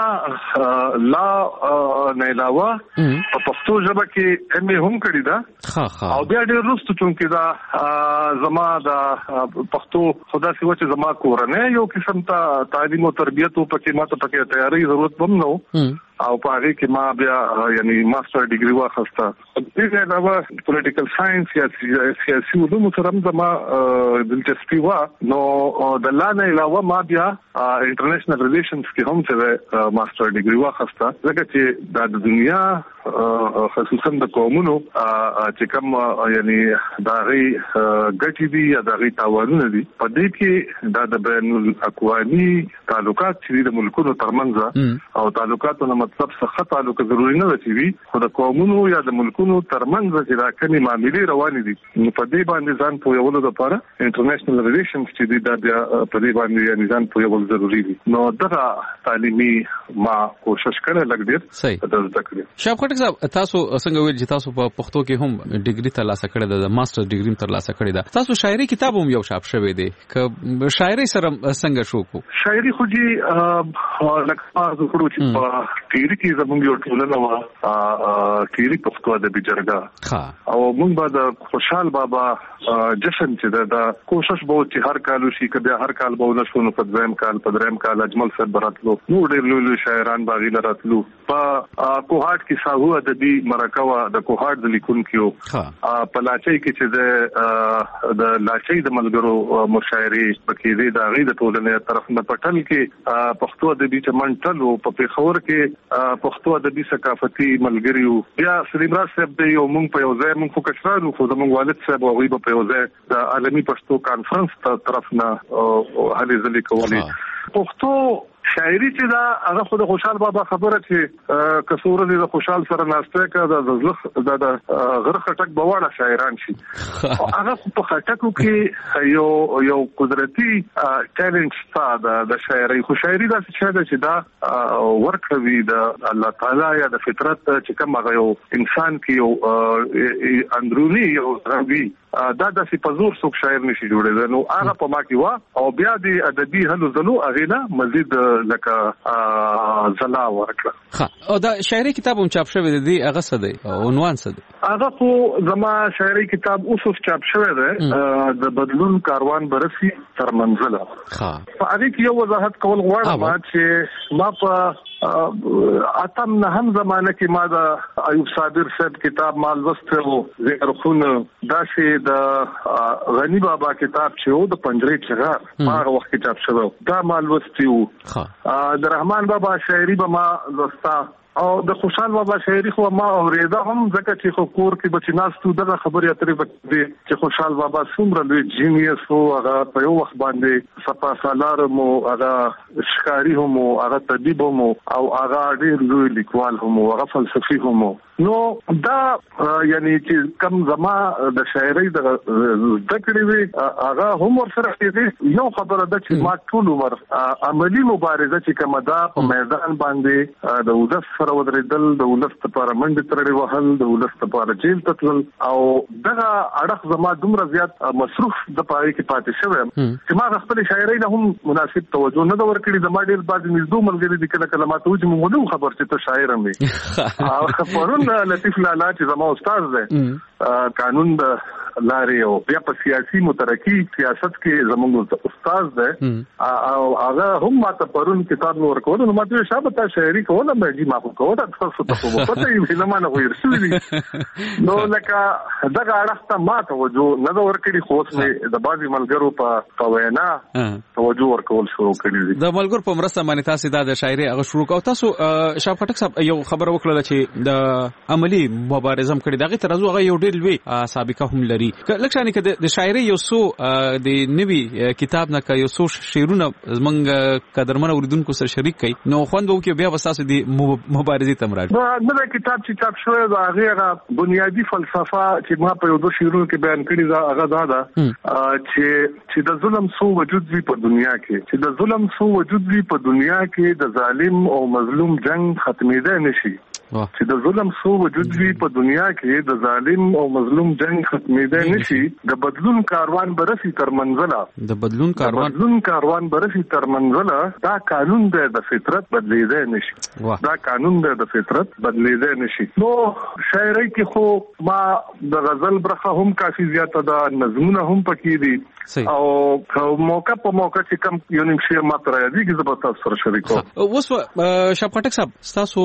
لا نه علاوه په پښتو ژبه کې ام هم کړی دا او بیا ډېر وروسته چې دا زما د پښتو خدا سي چې زما کورنۍ یو قسم ته تعلیم او تربیت او پکې ماته پکې تیاری ضرورت هم نو او په هغه کې ما بیا یعنی ماستر ډیګري واخیسته. دغه علاوه پولیټیکل ساينس یا سیاسي علوم سره زما دلچسپي و نو د لانه علاوه ما بیا انټرنیشنل ریلیشنز کې هم څه ماستر ډیګري واخیسته ځکه چې د دنیا خصوصا د قومونو چې کوم یعنی دا غي ګټي دي یا دا غي تاوانونه دي په دې کې د بین الاقوامي تعلقات چې د ملکونو ترمنځ او تعلقاتو مطلب څه تعلق ضروري نه دی خو د قومونو یا د ملکونو ترمنځ چې راکني معاملې روانې دي نو په دې باندې ځان پوهولو لپاره انټرنیشنل ریلیشنز چې دي دا په دې باندې یعنی ځان پوهول ضروري دي. نو دا تعلیمي ما کوشش کړې لګ ډیر د زده کړې. شاب خټک صاحب تاسو څنګه ویل چې تاسو په پښتو کې هم ډیګري ترلاسه کړې ده ماستر ډیګري ترلاسه کړې ده تاسو شاعري کتاب هم یو شاپ شوی دی ک شاعري سره څنګه شو کو؟ شاعري خو جی لکه تاسو کړو چې په تیری کې زموږ یو ټولنه و تیری پښتو ادبي جرګه او موږ به د خوشحال بابا جشن چې دا کوشش به چې هر کال شي کبه هر کال به ونشو نو په ځم کال په دریم کال اجمل صاحب براتلو نو ډېر لوی شاعران باغی لراتلو په کوهاټ کې ساهو ادبي مرکه د کوهاټ د لیکونکو په لاچي کې چې د لاچي د ملګرو مشاعري پکې دي دا غي د ټولنې طرف نه پټل کې پښتو ادبي چمنټل او په پیښور کې پښتو ادبي ثقافتي ملګریو بیا سلیم راز صاحب دی او موږ په یو ځای موږ فوکسرانو خو زموږ والد صاحب او غیب په یو ځای د عالمي پښتو کانفرنس طرف نه هلي ځلې کولې پښتو شاعري چې دا هغه خو د خوشحال بابا خبره چې کسوره د خوشحال سره ناشته کړه د غر خټک بواړه شاعران شي هغه په خټکو کې یو قدرتي ټالنت ساده د شاعري خو شاعري دا چې دا ورکوي د الله تعالی یا د فطرت چې کوم هغه یو انسان کې یو اندرونی یو روي دا د سپزور څوک شاعر نشي جوړېدل نو هغه په ما کې وا او بیا د ادبي هلو زلو اغینا مزید لکه زلا ورکړه. او دا شاعري کتاب هم چاپ شوی دی هغه څه دی عنوان څه دی؟ هغه خو زما شاعري کتاب اوس چاپ شوی دی د بدلون کاروان برسي تر منزله. په هغه کې یو وضاحت کول غواړم چې ما په اتم نه هم زمانه کې ما د ایوب صابر صاحب کتاب مال وسته ذکر خون داسې د غنی بابا کتاب چې و د پنجرې چغار هغه وخت چاپ شوی دا مال وسته و د رحمان بابا شاعري به ما لستا او د خوشحال بابا شاعري خو ما اوریدا هم ځکه چې خو کور کې بچیناستو دغه خبرې اترې وکړي چې خوشحال بابا څومره لوی جینیس وو هغه په یو وخت باندې صفا سالار مو هغه شکاری هم هغه طبيب هم او هغه ډېر لوی لیکوال هم هغه فلسفي هم نو دا یعنی چې کم زما د شاعري د ذکر وی هغه هم ورسره کېږي یو خبره ده چې ما ټول عمر عملی مبارزه چې کومه ده په میدان باندې د ولس سره ودرېدل د ولس لپاره منډې ترړې وهل د ولس لپاره جیل ته تلل او دغه اړخ زما دومره زیات مصروف د پاره کې پاتې شوم چې ما خپل شاعري نه هم مناسب توجه نه ورکړې زما ډېر بعد نږدې ملګری د کله کلمات او چې موږ نو خبر چې ته شاعر مې او پرون لطیف لالا چې زما استاد دی قانون د لارې او بیا په سیاسي مترقي سیاست کې زموږ استاد دی او هغه هم ماته پرون کتاب نور کول نو ماته شابه تا شاعري کوله مې ما خو کوله تاسو ته په پته یې نه مانه غوړ شوې نو لکه دغه اړه ته ما توجه نه ورکړي خو څه د بازي ملګرو په وینا توجه ورکول شروع کړی د ملګرو په مرسته باندې تاسو د شاعري هغه شروع کوو تاسو شاپ خټک صاحب یو خبر وکړه چې د عملی مبارزه کړې دغه ترازو هغه یو ډېر ډېر لوی سابقه هم لري. لکه شانې که د شاعرۍ یو څو د نوي کتاب نه که یو څو شعرونه زمونږ قدرمن اوریدونکو سره شریک کړئ نو خوند به وکړي، بیا به ستاسو د مبارزې ته هم راځو. نوی کتاب چې چاپ شوی د هغې هغه بنیادي فلسفه چې ما په یو دوه شعرونو کې بیان کړې ده هغه دا ده چې د ظلم څو وجود وي په دنیا کې، چې د ظلم څو وجود وي په دنیا کې د ظالم او مظلوم جنگ ختمېدای نشي. چې د ظلم څو وجود وي په دنیا کې د ظالم او مظلوم جنگ ختمېدای نشي. د بدلون کاروان برسي تر منزله، د بدلون کاروان برسي تر منزله. دا قانون دی د فطرت بدلېدای نشي. دا قانون دی د فطرت بدلېدای نشي. نو شاعرۍ کې خو ما د غزل برخه هم کافي زیاته ده، نظمونه هم پکې دي او موقع په موقع چې کوم یو نیم شعر ما تر یادېږي زه به تاسو سره شریکوم. اوس شاب خټک صاحب ستاسو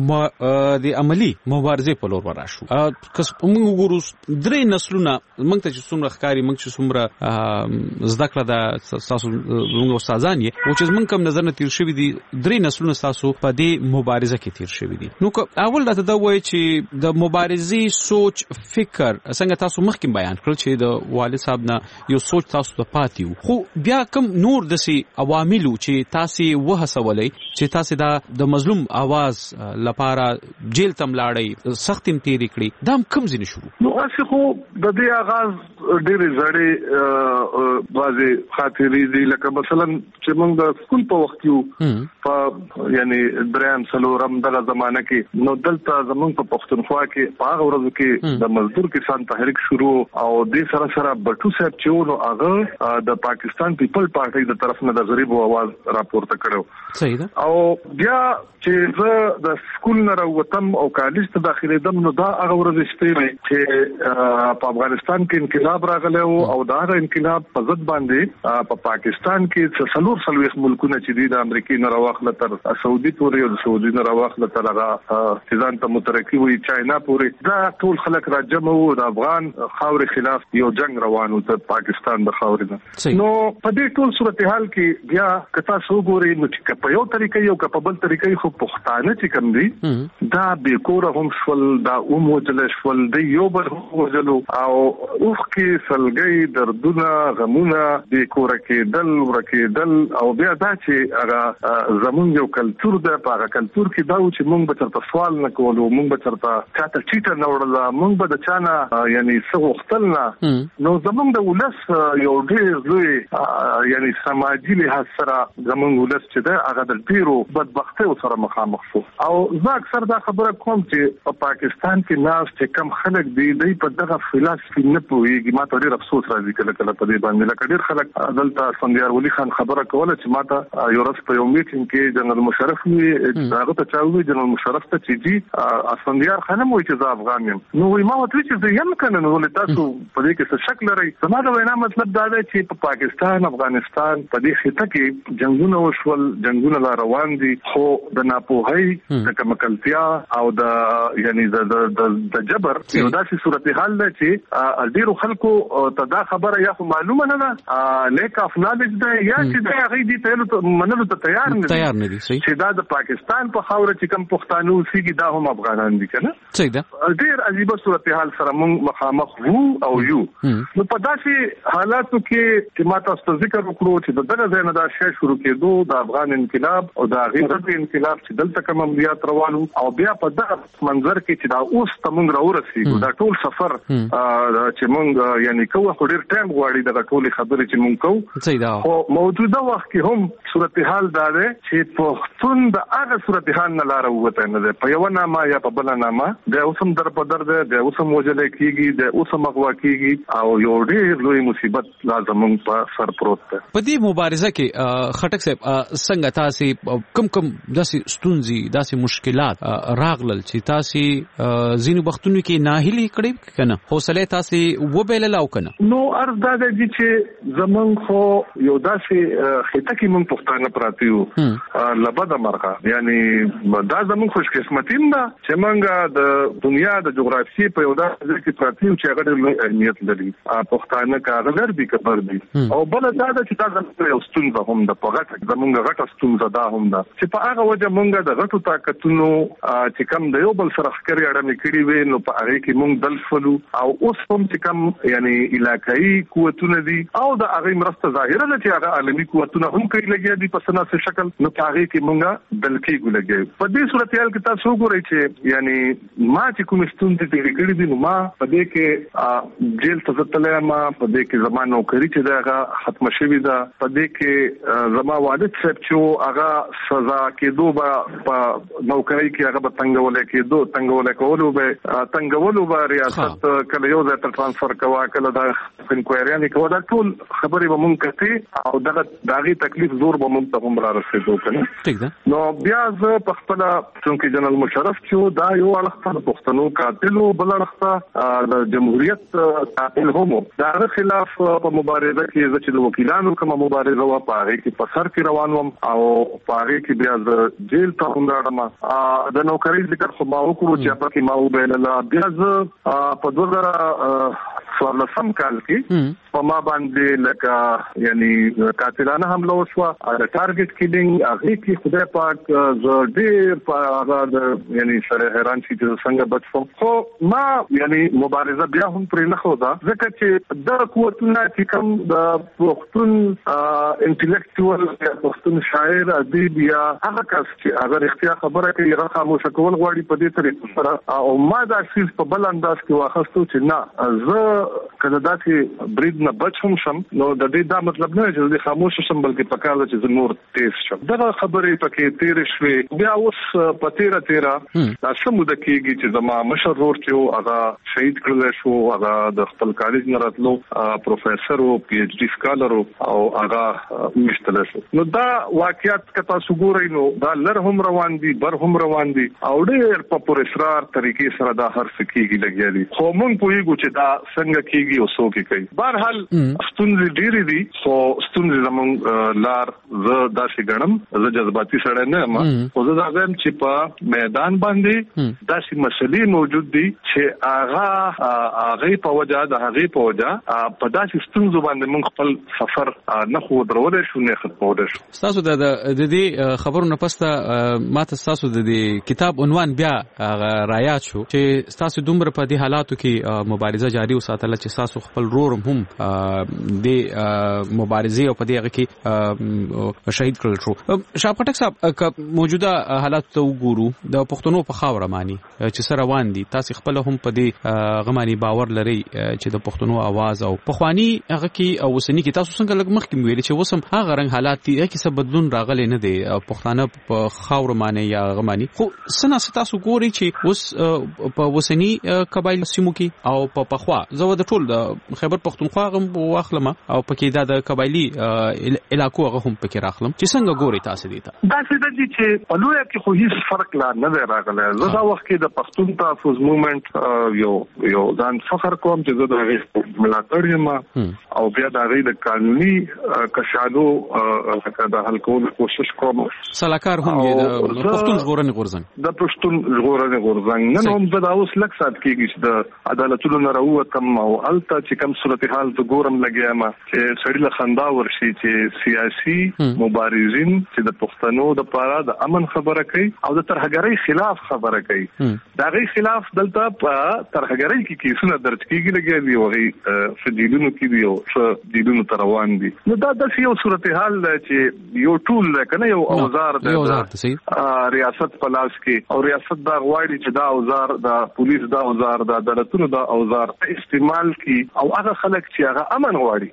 د عملی مبارزې په لور وراشو. موږ وګورو درې نسلونه موږ ته چې څومره ښکاري، موږ چې څومره زده کړه ده ستاسو موږ استادان یې او چې موږ کوم نظر نه تیر شوي دي، درې نسلونه ستاسو په دې مبارزه کې تیر شوي دي. نو اول راته دا وایي چې د مبارزې سوچ فکر څنګه تاسو مخکې بیان کړل چې د والد صاحب نه یو سوچ تاسو ته پاتې وو، خو بیا کوم نور داسې عواملو چې تاسې وهڅولئ چې تاسې دا د مظلوم आवाज لپاره جیل تم لاړی سخت تم تیری کړی، دا کوم ځینې شروع؟ نو اصل خو د دې آغاز ډېرې زړې بعضې خاطرې دي، لکه مثلا چې موږ د سکول په وخت کې په یعنی دریم څلورم دغه زمانه کې نو دلته زموږ په پښتونخوا کې په هغه ورځو کې د مزدور کسان تحریک شروع او دې سره سره بټو صاحب چې نو هغه د پاکستان پیپل پارټي د طرف نه د غریبو आवाज راپورته کړو. صحیح ده. او بیا چې زه د سکول نه راوتم او کالج ته داخلېدم نو دا هغه ورځ شته چې په افغانستان کې انقلاب راغلی او دا انقلاب په ضد باندې په پاکستان کې څلور ملکونه چې دي د امریکای نه راوخله تر سعودي پورې او د سعودي نه راوخله تر هغه ځان ته مترقي وي چاینا پورې، دا ټول خلک راجمع وو د افغان خاورې خلاف یو جنگ روان و تر پاکستان د خاورې نه. نو په دې ټول صورتحال کې بیا کتا سو ګوري نو چې په یو طریقې یو په بل طریقې خو پښتانه چې کوم دي دا به کور هم شول، دا وجل شول، د یو بل وجلو او اوخ کې سلګي دردونه غمونه د کور کې دل ورکېدل او بیا دا چې هغه زمونږ یو کلچر ده، په هغه کلچر کې دا چې موږ به ترته سوال نه کولو، موږ به ترته چاته چیټه نه وړل، موږ به د چانه یعنی څه غوښتل نه. نو زمونږ د ولس یو ډېر لوی یعنی سماجي لحاظ سره زمونږ ولس چې ده هغه د ډېرو بدبختیو سره مخامخ شو. او زه اکثر دا خبره کوم چې په پاکستان کې ناس چې کم خلک دي دوی په دغه فلسفي نه پوهېږي. ما ته ډېر افسوس راځي کله کله په دې باندې، لکه ډېر خلک دلته اسفندیار ولی خان خبره کوله چې ما ته یو ورځ په یو میټینګ کې جنرال مشرف وي هغه ته چا وویل جنرال مشرف ته چې جی اسفندیار خان هم وایي چې زه افغان یم. نو وایي ما ورته وویل چې زه یم که نه، نو ولې تاسو په دې کې څه شک لرئ؟ زما د وینا مطلب دا دی چې په پاکستان افغانستان په دې خطه کې جنګونه وشول، جنګونه لا روان دي، خو د ناپوهۍ د کمکلتیا او د یعنی د جبر یو داسې صورتحال ده چې ډېرو خلکو ته دا خبره یا خو معلومه نه ده لیک اف نالج ده یا چې د هغې دې منلو ته تیار نه دي چې دا د پاکستان په خاوره چې کوم پښتانه اوسېږي دا هم افغانان دي که نه. صحیح ده. ډېر عجیبه صورتحال سره موږ مخامخ وو او یو. نو په داسې حالاتو کې چې ما تاسو ته ذکر وکړو چې د دغه ځای نه دا شی شروع کېدو د افغان انقلاب او د هغې رد انقلاب چې دلته کوم عملیات روان او بیا په دغه منظر کې چې دا اوس ته موږ راورسېږو دا ټول سفر چې موږ یعنی کوو خو ډېر ټایم غواړي دغه ټولې خبرې چې موږ کوو. خو موجوده وخت کې هم صورتحال دا دی چې پښتون د هغه صورتحال نه لاره ووتی نه دی، په یوه نامه یا په بله نامه دی اوس هم در په در دی، دی اوس هم وژلی کېږي، دی اوس هم اغوا کېږي او یو ډېر لوی مصیبت لا زموږ په سر پروت دی. په دې مبارزه کې خټک صاحب څنګه تاسې کوم داسې ستونزې داسې مشکلات راغلل چې تاسې ځینو وختونو کې ناهیلي کړې که نه، حوصله تاسې وبایلله او که نه؟ نو عرض دا دی چې زموږ خو یو داسې خطه کې موږ پښتانه پراته یو له بده مرغه، یعنی دا زموږ خوشقسمتي ده چې موږ د دنیا د جغرافیې په یو داسې ځای کې پراته یو چې هغه ډېر لوی اهمیت لري، پښتانه که هغه غربي که غربي. او بله دا ده چې دا زموږ یو ستونزه هم ده، په غټه زموږ غټه ستونزه دا هم ده چې په هغه وجه موږ د غټو طاقتونو چې کوم د یو بل سره ښکری اړه کړی وي نو په هغه کې موږ دل شولو او اوس هم چې کوم یعنی علاقائی قوتونه دي او د هغه مرسته ظاهره ده چې هغه عالمي قوتونه هم کوي لګیا دي په سناسي شکل نو په هغه کې موږ دل کې ګلګي په دې صورتحال کې تاسو وګورئ چې یعنی ما چې کوم ستونزې تیرې کړې دي نو ما په دې کې جیل ته ځتلې ما په دې کې زمانه نوکری چې دا ختم شوې ده په دې کې زما والد صاحب چې هغه سزا کېدو په نوکری کې هغه تنګول به ریاست کله یو ځای ته ترانسفر کوا کله دا انکوایریانه کوا دا ټول خبرې به مونږ کوي او دغه تکلیف زور به مونږ ته هم را رسېدو کنه ٹھیک ده نو بیا زه په خپل څنګه جنرال مشرف چې دا یو اړخ د پښتنو قاتلو بل اړخ د جمهوریت قاتل هم دا خلاف په مبارزه کې چې د وکیلانو کومه مبارزه وا پاره کې په سر کې روان وم او پاره کې بیا د جیل ته هم راځم د نوکری ذکر خو ما وکړو چې په کې ما وبیل بیا زه په 2014 کال کې په ما باندې لکه یعنی قاتلانه حمله وشوه د ټارګټ کیلینګ هغه کې خدای پاک زه ډېر په هغه د یعنی سره حیران شي چې څنګه بچم خو ما یعنی مبارزه بیا هم پرې نه خو دا ځکه چې د قوتونه چې کوم د پښتون انټلیکچوال یا پښتون شاعر ادیب یا هغه کس چې هغه اختیار خبره کوي هغه خاموش کول غواړي په دې طریقه سره او ما دا شیز په بل انداز کې واخستو چې نه زه کله دا چې برید نه بچم شم نو د دې دا مطلب نه چې زه خاموش شم بلکې په کار چې زه نور تیز شم دا خبرې پکې تیر شوي بیا اوس په 13 دا سموده کېږي چې زما مشر ورور چې هغه شهید کړل شو هغه د خپل کالج نه راتلو پروفیسور او پی ایچ ډی سکالر او هغه مشتل شو نو دا واقعیت کته سګورې نو دا لر هم روان دي بر هم روان دي او ډېر په پر اصرار طریقې سره دا هر څه کېږي لګیا دي خو مونږ پوهیږو چې دا څنګه کېږي او څوک کوي بهرحال ستونزې ډېرې دي خو ستونزې زموږ لار زه داسې ګڼم زه جذباتي سړی نه یم خو زه دا وایم چې په میدان باندې داسې مسلې موجود دي چې هغه په وجه د هغې په وجه په داسې ستونزو باندې مونږ خپل سفر نه خو درولی شو نه ختمولی شو ستاسو د دې خبرو نه پسته ماته ستاسو د دې کتاب عنوان بیا رایاد شو چې ستاسو دومره په دې حالاتو کې مبارزه جاری وساتله چې ستاسو خپل رورم هم د مبارزه او په دې هغه کې شهید کړل شو شاه پټک صاحب موجوده حالات ته وګورو د پښتنو په خاور مانی چې سره روان دي تاسو خپل هم په دې غمانی باور لري چې د پښتنو आवाज او پخوانی هغه کې او وسنی کې تاسو څنګه لږ مخکې ویل چې وسم هغه رنګ حالات دي چې څه بدلون راغلی نه دی پښتانه په خاور مانی یا غمانی خو سنا تاسو ګوري چې اوس په وسنی قبایل سیمو کې او په پخوا زو د ټول د خیبر پختونخوا غم واخلم او پکې د قبایلی علاقو هغه هم پکې راخلم چې څنګه ګوري تاسو دې ته دا څه دي چې په لوی کې خو هیڅ فرق لا نه راغلی زه دا وخت کې د پښتون تحفظ موومېنټ یو ځان فخر کوم چې زه د هغې ملاتړ یم او بیا د هغې د قانوني کشادو د حل کولو کوشش کوم سلاکار هم یې د پښتون ژغورنې غورځنګ د پښتون ژغورنې غورځنګ نن هم زه دا اوس لږ ساعت کېږي چې د عدالتونو نه راووتم او هلته چې کوم صورتحال زه ګورم لګیا یم چې سړي له خندا ورشي چې سیاسي مبارزین چې د پښتنو دپاره د امن خبره کوي او د ترهګرۍ خلاف خبره کوي د هغې خلاف دلته په ترهګرۍ کې کیسونه درج کېږي لګیا دي او هغې څه جیلونو کې دي او څه جیلونو ته روان دي نو دا داسې یو صورتحال دی چې یو ټول دی که نه یو اوزار دی ریاست په لاس کې او ریاست دا غواړي چې دا اوزار د پولیس دا اوزار د عدالتونو دا اوزار استعمال کی او هغه خلک چې هغه امن غواړي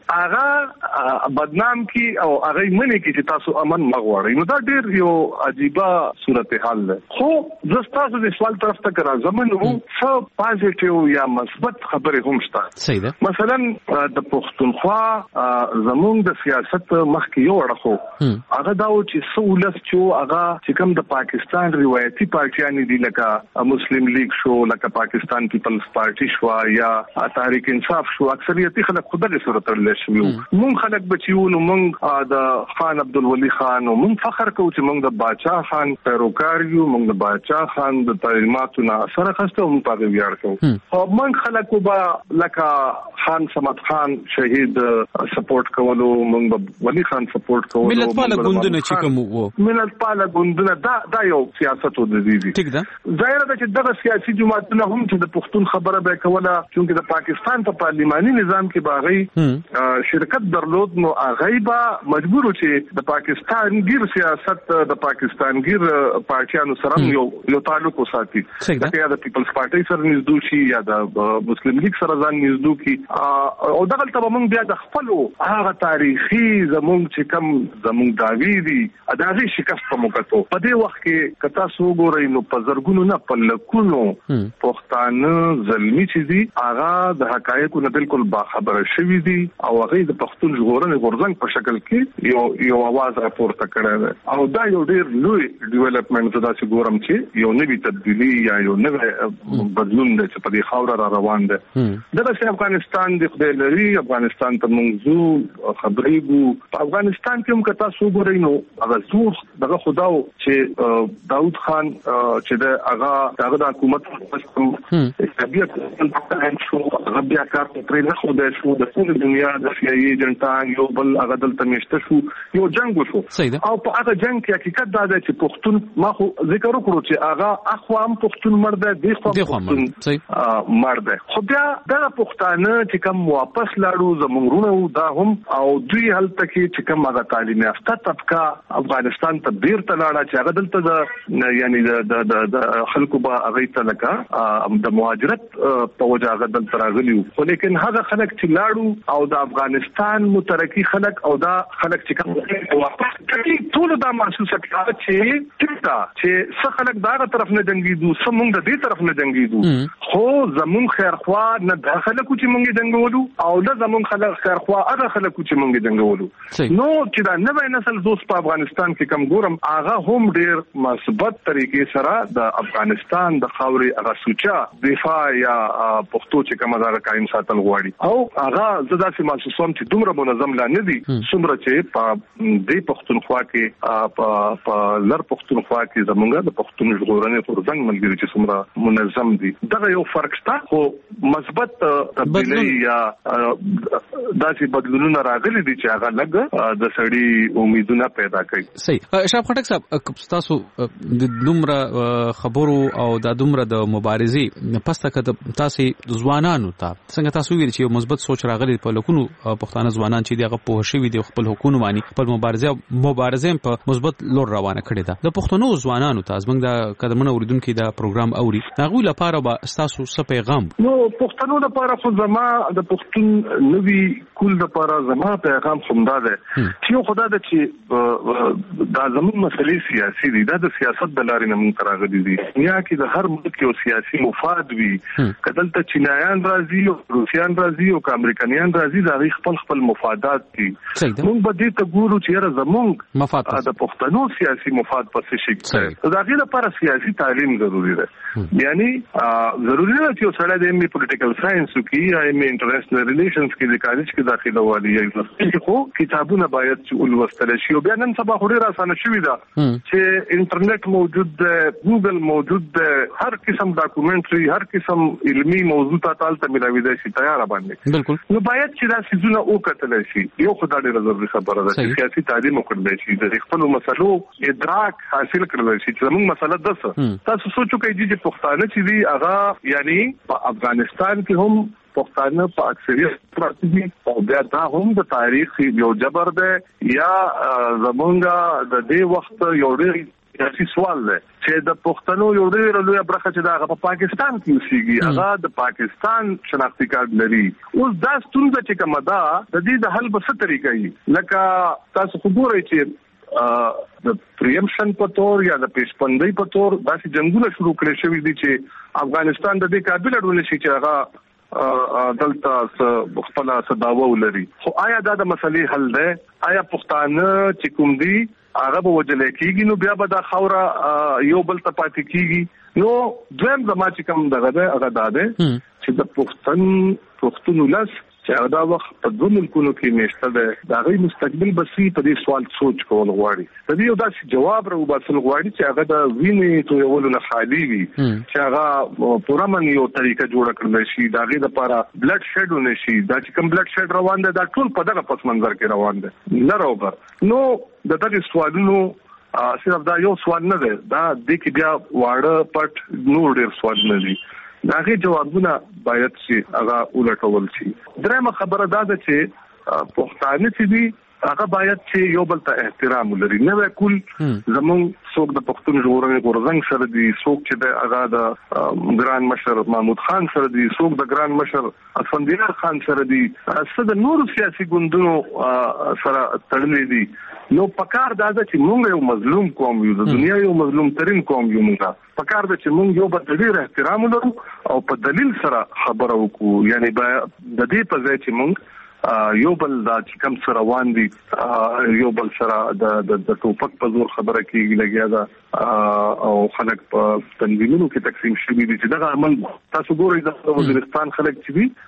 هغه بدنام کی او هغه منی کی چې تاسو امن مغواړئ نو دا ډیر یو عجیبه صورتحال ده خو زه تاسو د سوال طرف ته راځم نو څه پازیټیو یا مثبت خبرې هم شته صحیح ده مثلا د پښتونخوا زموږ د سیاست مخکې یو اړخو هغه دا و چې سولس چې هغه چې کوم د پاکستان روایتي پارټیان دي لکه مسلم لیگ شو لکه پاکستان پیپلز پارټي شو یا تحریک انصاف شو اکثریتي خلک خدای سره تړل شوی مونږ خلک بچیو نو مونږ د خان عبدالولي خان او مونږ فخر کوو چې مونږ د باچا خان پیروکار یو مونږ د باچا خان د تعلیماتو نه اثر اخیسته مونږ په ویاړ کوو او مونږ خلکو به لکه خان صمد خان شهید سپورټ کولو مونږ به ولی خان سپورټ کولو ملت پاله ګوندونه چې کوم وو ملت پاله ګوندونه دا یو سیاست پروتو د دي ټیک ده ظاهر ده چې دغه سیاسي جماعتونه هم چې د پښتون خبره به کوله چې د پاکستان په پارلماني نظام کې باغی شرکت درلود نو هغه به مجبور چې د پاکستان ګیر سیاست د پاکستان ګیر پارټیانو سره یو تعلق وساتي لکه یا د پیپلز پارټي سره نږدې شي یا د مسلم لیگ سره ځان نږدې کی او دغه ته موږ بیا د خپل هغه تاریخي زموږ چې کوم زموږ داوی دي اداري شکست په موکتو په دې وخت کې کتا سو ګورې نو په زرګونو نه په لکونو پښتانه زلمی چې دي هغه د حقایقو نه بالکل باخبره شوي دي او هغه د پښتون ژغورنې غورځنګ په شکل کې یو आवाज راپورته کړی او دا یو ډیر لوی ډیولپمنٹ دا چې ګورم چې یو نوې تبدیلی یا یو نوې بدلون دی چې په دې خاور را روان دی دغه چې افغانستان د خدای لري افغانستان ته موضوع خبرېګو په افغانستان کې هم کتا سو ګورې نو هغه زور دغه خداو چې داود خان چې د هغه د حکومت طبيعت شو هغه بیا کار پرې نه خو د شو د ټول دنیا د سیاسي ایجنټان یو بل هغه دلته مشته شو یو جنگ وشو او په هغه جنگ کې حقیقت دا دی چې پښتون ما خو ذکر وکړو چې هغه اخوام پښتون مرده دی خو پښتون مرده خو بیا دا پښتانه چې کوم واپس لاړو زمونږونه دا هم او دوی هلته کې چې کوم هغه تعلیم یافته طبقه افغانستان ته بیرته لاړه چې هغه دلته د یعنی د خلکو به هغه ته لکه د مهاجرت په وجه هغه دلته راغلیو خو لیکن هغه خلک چې لاړو او د افغانستان مترقي خلک او دا خلک چې کوم واپس ټول دا محسوسه کړه چې څه خلک دا طرف نه جنگیدو سمون د دې طرف نه جنگیدو خو زمون خیرخوا نه داخله کو چې مونږ جنگولو او د زمون خلک خیرخوا هغه خلک چې مونږ جنگولو نو چې دا نوې نسل دوست په افغانستان کې کم ګورم هغه هم ډیر مثبت طریقې سره د افغانستان د خاورې هغه سوچا دفاع یا پښتو چې کوم هغه قائم ساتل غواړي او هغه زدا چې محسوسوم چې دومره منظم لا نه دي څومره چې په دې پښتونخوا کې په لر پښتونخوا کې زمونږ د پښتون ژغورنې غورځنګ ملګری چې څومره منظم دي دا یو فرق شته خو مثبت تبدیلی یا داسې بدلونونه راغلي دي چې هغه لږ د سړي امیدونه پیدا کوي صحیح شاب خټک صاحب تاسو د دومره خبرو او د دومره د مبارزې پسته کده تاسو ځوانانو ته څنګه تاسو ویل چې مثبت سوچ راغلي په لکونو پښتانه ځوانان چې دغه په شوي دي خپل حکومت باندې خپل مبارزه په مثبت لور روانه کړې ده د پښتنو ځوانانو ته زمونږ د قدمونو اوریدونکو دا پروګرام اوري هغه لپاره به تاسو څه پیغام نو پښتنو لپاره خو زما د پښتون نوي کول لپاره زما پیغام څنګه ده چې خدای د چې دا زموږ مسلې سیاسي دي دا د سیاست د لارې نه مونږ راغلي دي یا کې د هر ملک یو سیاسي مفاد وي کله ته چینایان راځي او روسیان راځي او امریکایان راځي دا خپل مفادات دي مونږ به دې ته ګورو چې زموږ مفاد د پښتنو سیاسي مفاد پسې شي دا غیر لپاره سیاسي تعلیم ضروری ده یعنی ضروری ده چې سره د ایم پولیټیکل ساينس کې یا ایم انټرنیشنل ریلیشنز کې د کالج کې داخله والی یا خو کتابونه باید چې ولوستل شي او بیا نن سبا خوري راسانه شوی ده چې انټرنیټ موجود ده ګوګل موجود ده هر قسم ډاکومنټري هر قسم علمي موضوع ته ملاوي ده شي تیار باندې بالکل نو باید چې دا سيزونه او کتل شي یو خدای دې ضروري خبره ده چې سیاسي تعلیم وکړل شي د خپل مسلو ادراک حاصل کړل شي چې موږ مسله ده تاسو سوچو کې چې پښتانه چې دی هغه یعنی په افغانستان کې هم پښتانه په اکثریت پراته دي او بیا دا هم د تاریخ یو جبر ده یا زمونږ د دې وخت یو ډېر سیاسي سوال دی چې د پښتنو یو ډېر لوی برخه چې دا په پاکستان کې اوسېږي هغه د پاکستان شناختی کارت لري اوس دا ستونزه چې کومه ده د دې د حل په څه طریقه یې لکه تاسو خو ګورئ چې د پریمشن په تور یا د پیشپندۍ په تور داسې جنگونه شروع کړي شوي دي چې افغانستان د دې قابل ډول شي چې هغه دلته خپل صداوه ولري خو آیا دا د مسلې حل ده آیا پښتانه چې کوم دي هغه به وجل کېږي نو بیا به دا خوره یو بل ته پاتې کېږي نو دویم زما چې کوم دغه ده هغه دا ده چې د پښتون ولس چې دا وخت په دوه ملکونو کې نشته ده دا غي مستقبل بسې په دې سوال سوچ کول غواړي د دې یو داسې جواب راوباسل غواړي چې هغه د وینې تو یو نه خالي وي چې هغه پوره من یو طریقه جوړ کړل شي دا غي لپاره بلډ شیډ ونشي دا چې کوم بلډ شیډ روان ده دا ټول په دغه پس منظر کې روان ده نه راوبر نو د دغه سوالونو صرف دا یو سوال نه دی، دا د کې بیا واړه پټ نور ډیر سوال نه دي. داغه جوابونه باید چې هغه ولټول شي. درېمه خبره دا ده چې پښتانه چې دي هغه باید چې یو بل ته احترام ولري. نه وکول زمون څوک د پښتون ژغورنې غورځنګ سره دي، څوک چې د هغه د ګران مشر محمود خان سره دي، څوک د ګران مشر اسفندیار خان سره دي، څه د نورو سیاسي ګوندونو سره تړلې دي. نو پکار دا ده چې موږ یو مظلوم قوم یو، د دنیا یو مظلوم ترين قوم یو. موږ پکار ده چې موږ یو بل ډیر احترام ولرو او په دلیل سره خبره وکړو. یعنی د دې په ځای چې موږ یو بل دا چې کم سره روان دي یو بل سره د ټوپک په زور خبره کیږي لګیا ده او خلک په تنظیمونو کې تقسیم شوي دي چې دغه عمل تاسو ګورئ د وزیرستان خلک چې دي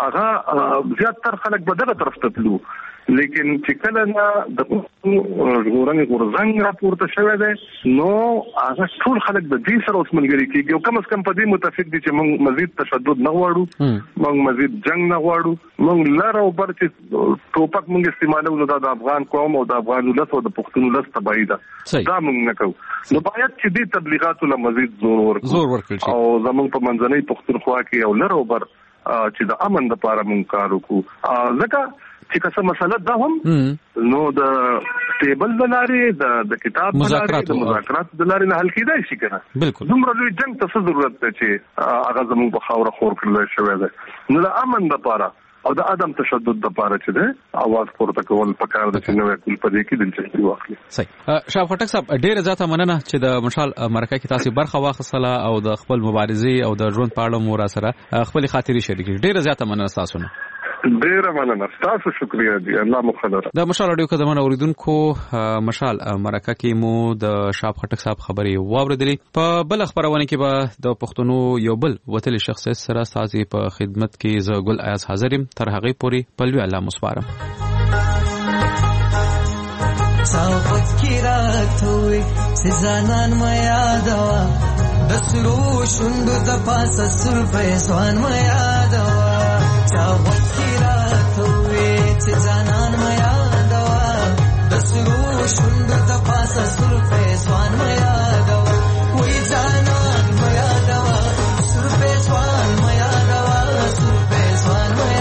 هغه زیاتره خلک به دغه طرف ته تلو، لیکن چې کله نه د ژغورنې غورځنګ راپورته شوی دی نو هغه ټول خلک د دې سره اوس ملګري کېږي او کم از کم په دې متفق دي چې موږ مزید تشدد نه غواړو، موږ مزید جنگ نه غواړو، موږ لر او بر چې ټوپک موږ استعمالوو د افغان قوم او د افغان ولس او د پښتون ولس تبعیض ده، دا موږ نه کوو. نو باید چې دې تبلیغاتو له مزید زور ورکړي او زموږ په منځنۍ پښتونخوا کې او لر او بر چې د امن لپاره موږ کار وکړو. ځکه چې که څه مسله ده هم نو د ټیبل د لارې د کتاب د لارې د مذاکرات د لارې نه حل کېدای شي کنه. دومره لوی جنگ ته څه ضرورت دی چې هغه زموږ په خاوره خور کړل شوی دی. نو د امن لپاره او د عدم تشدد لپاره چې ده اواز پورته کول پکار ده چې نو کول په دې کې دلچسپي واخلي. صحیح. شاه خټک صاحب ډیره زیاته مننه چې د مشال مرکه کې تاسو برخه واخصله او د خپل مبارزې او د ژوند په اړه مو را سره خپل خاطري شریک. ډیره زیاته مننه تاسو نه. ډیره مننه تاسو، شکریا دی. الله مو خیر. د مشال رادیو کدمن اوریدونکو مشال مرکه کې مو د شاه خټک صاحب خبرې واوریدلې. په بل خبرونه کې به د پښتنو یو بل وتلی شخصیت سره سازي په خدمت کې ز ګل ایاز حاضرم. تر هغه پورې پلوي الله مسپارم. صافت کی رات ہوئی سزانان میا دوا دسرو شوند د پاس سر پیسوان میا دوا. صافت کی رات ہوئی سزانان میا دوا دسرو شوند د پاس سر پیسوان میا دوا. وی زانان میا دوا سر پیسوان میا دوا سر پیسوان میا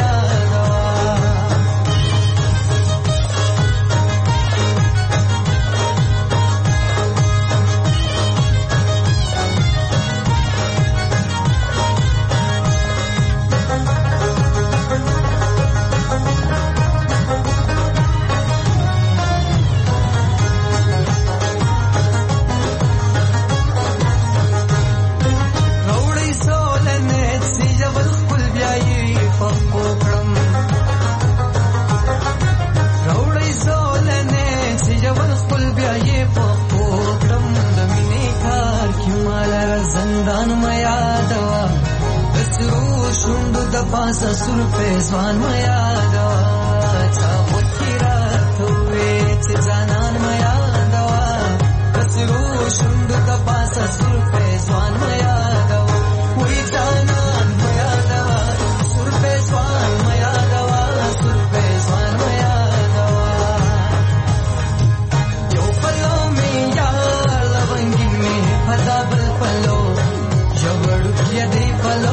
پاسا سر پیسوان میا دوا. چاپت کی رات ہوئے چه جانان میا دوا کسرو شند دا پاسا سر پیسوان میا دوا. وی جانان میا دوا سر پیسوان میا دوا سر پیسوان میا دوا. جو پلو میں یا لونگی میں پھدا بل پلو جوڑ کیا دی پلو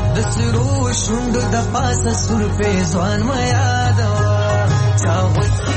شوند د پاسه سر پیسوان میا دوا. چاوت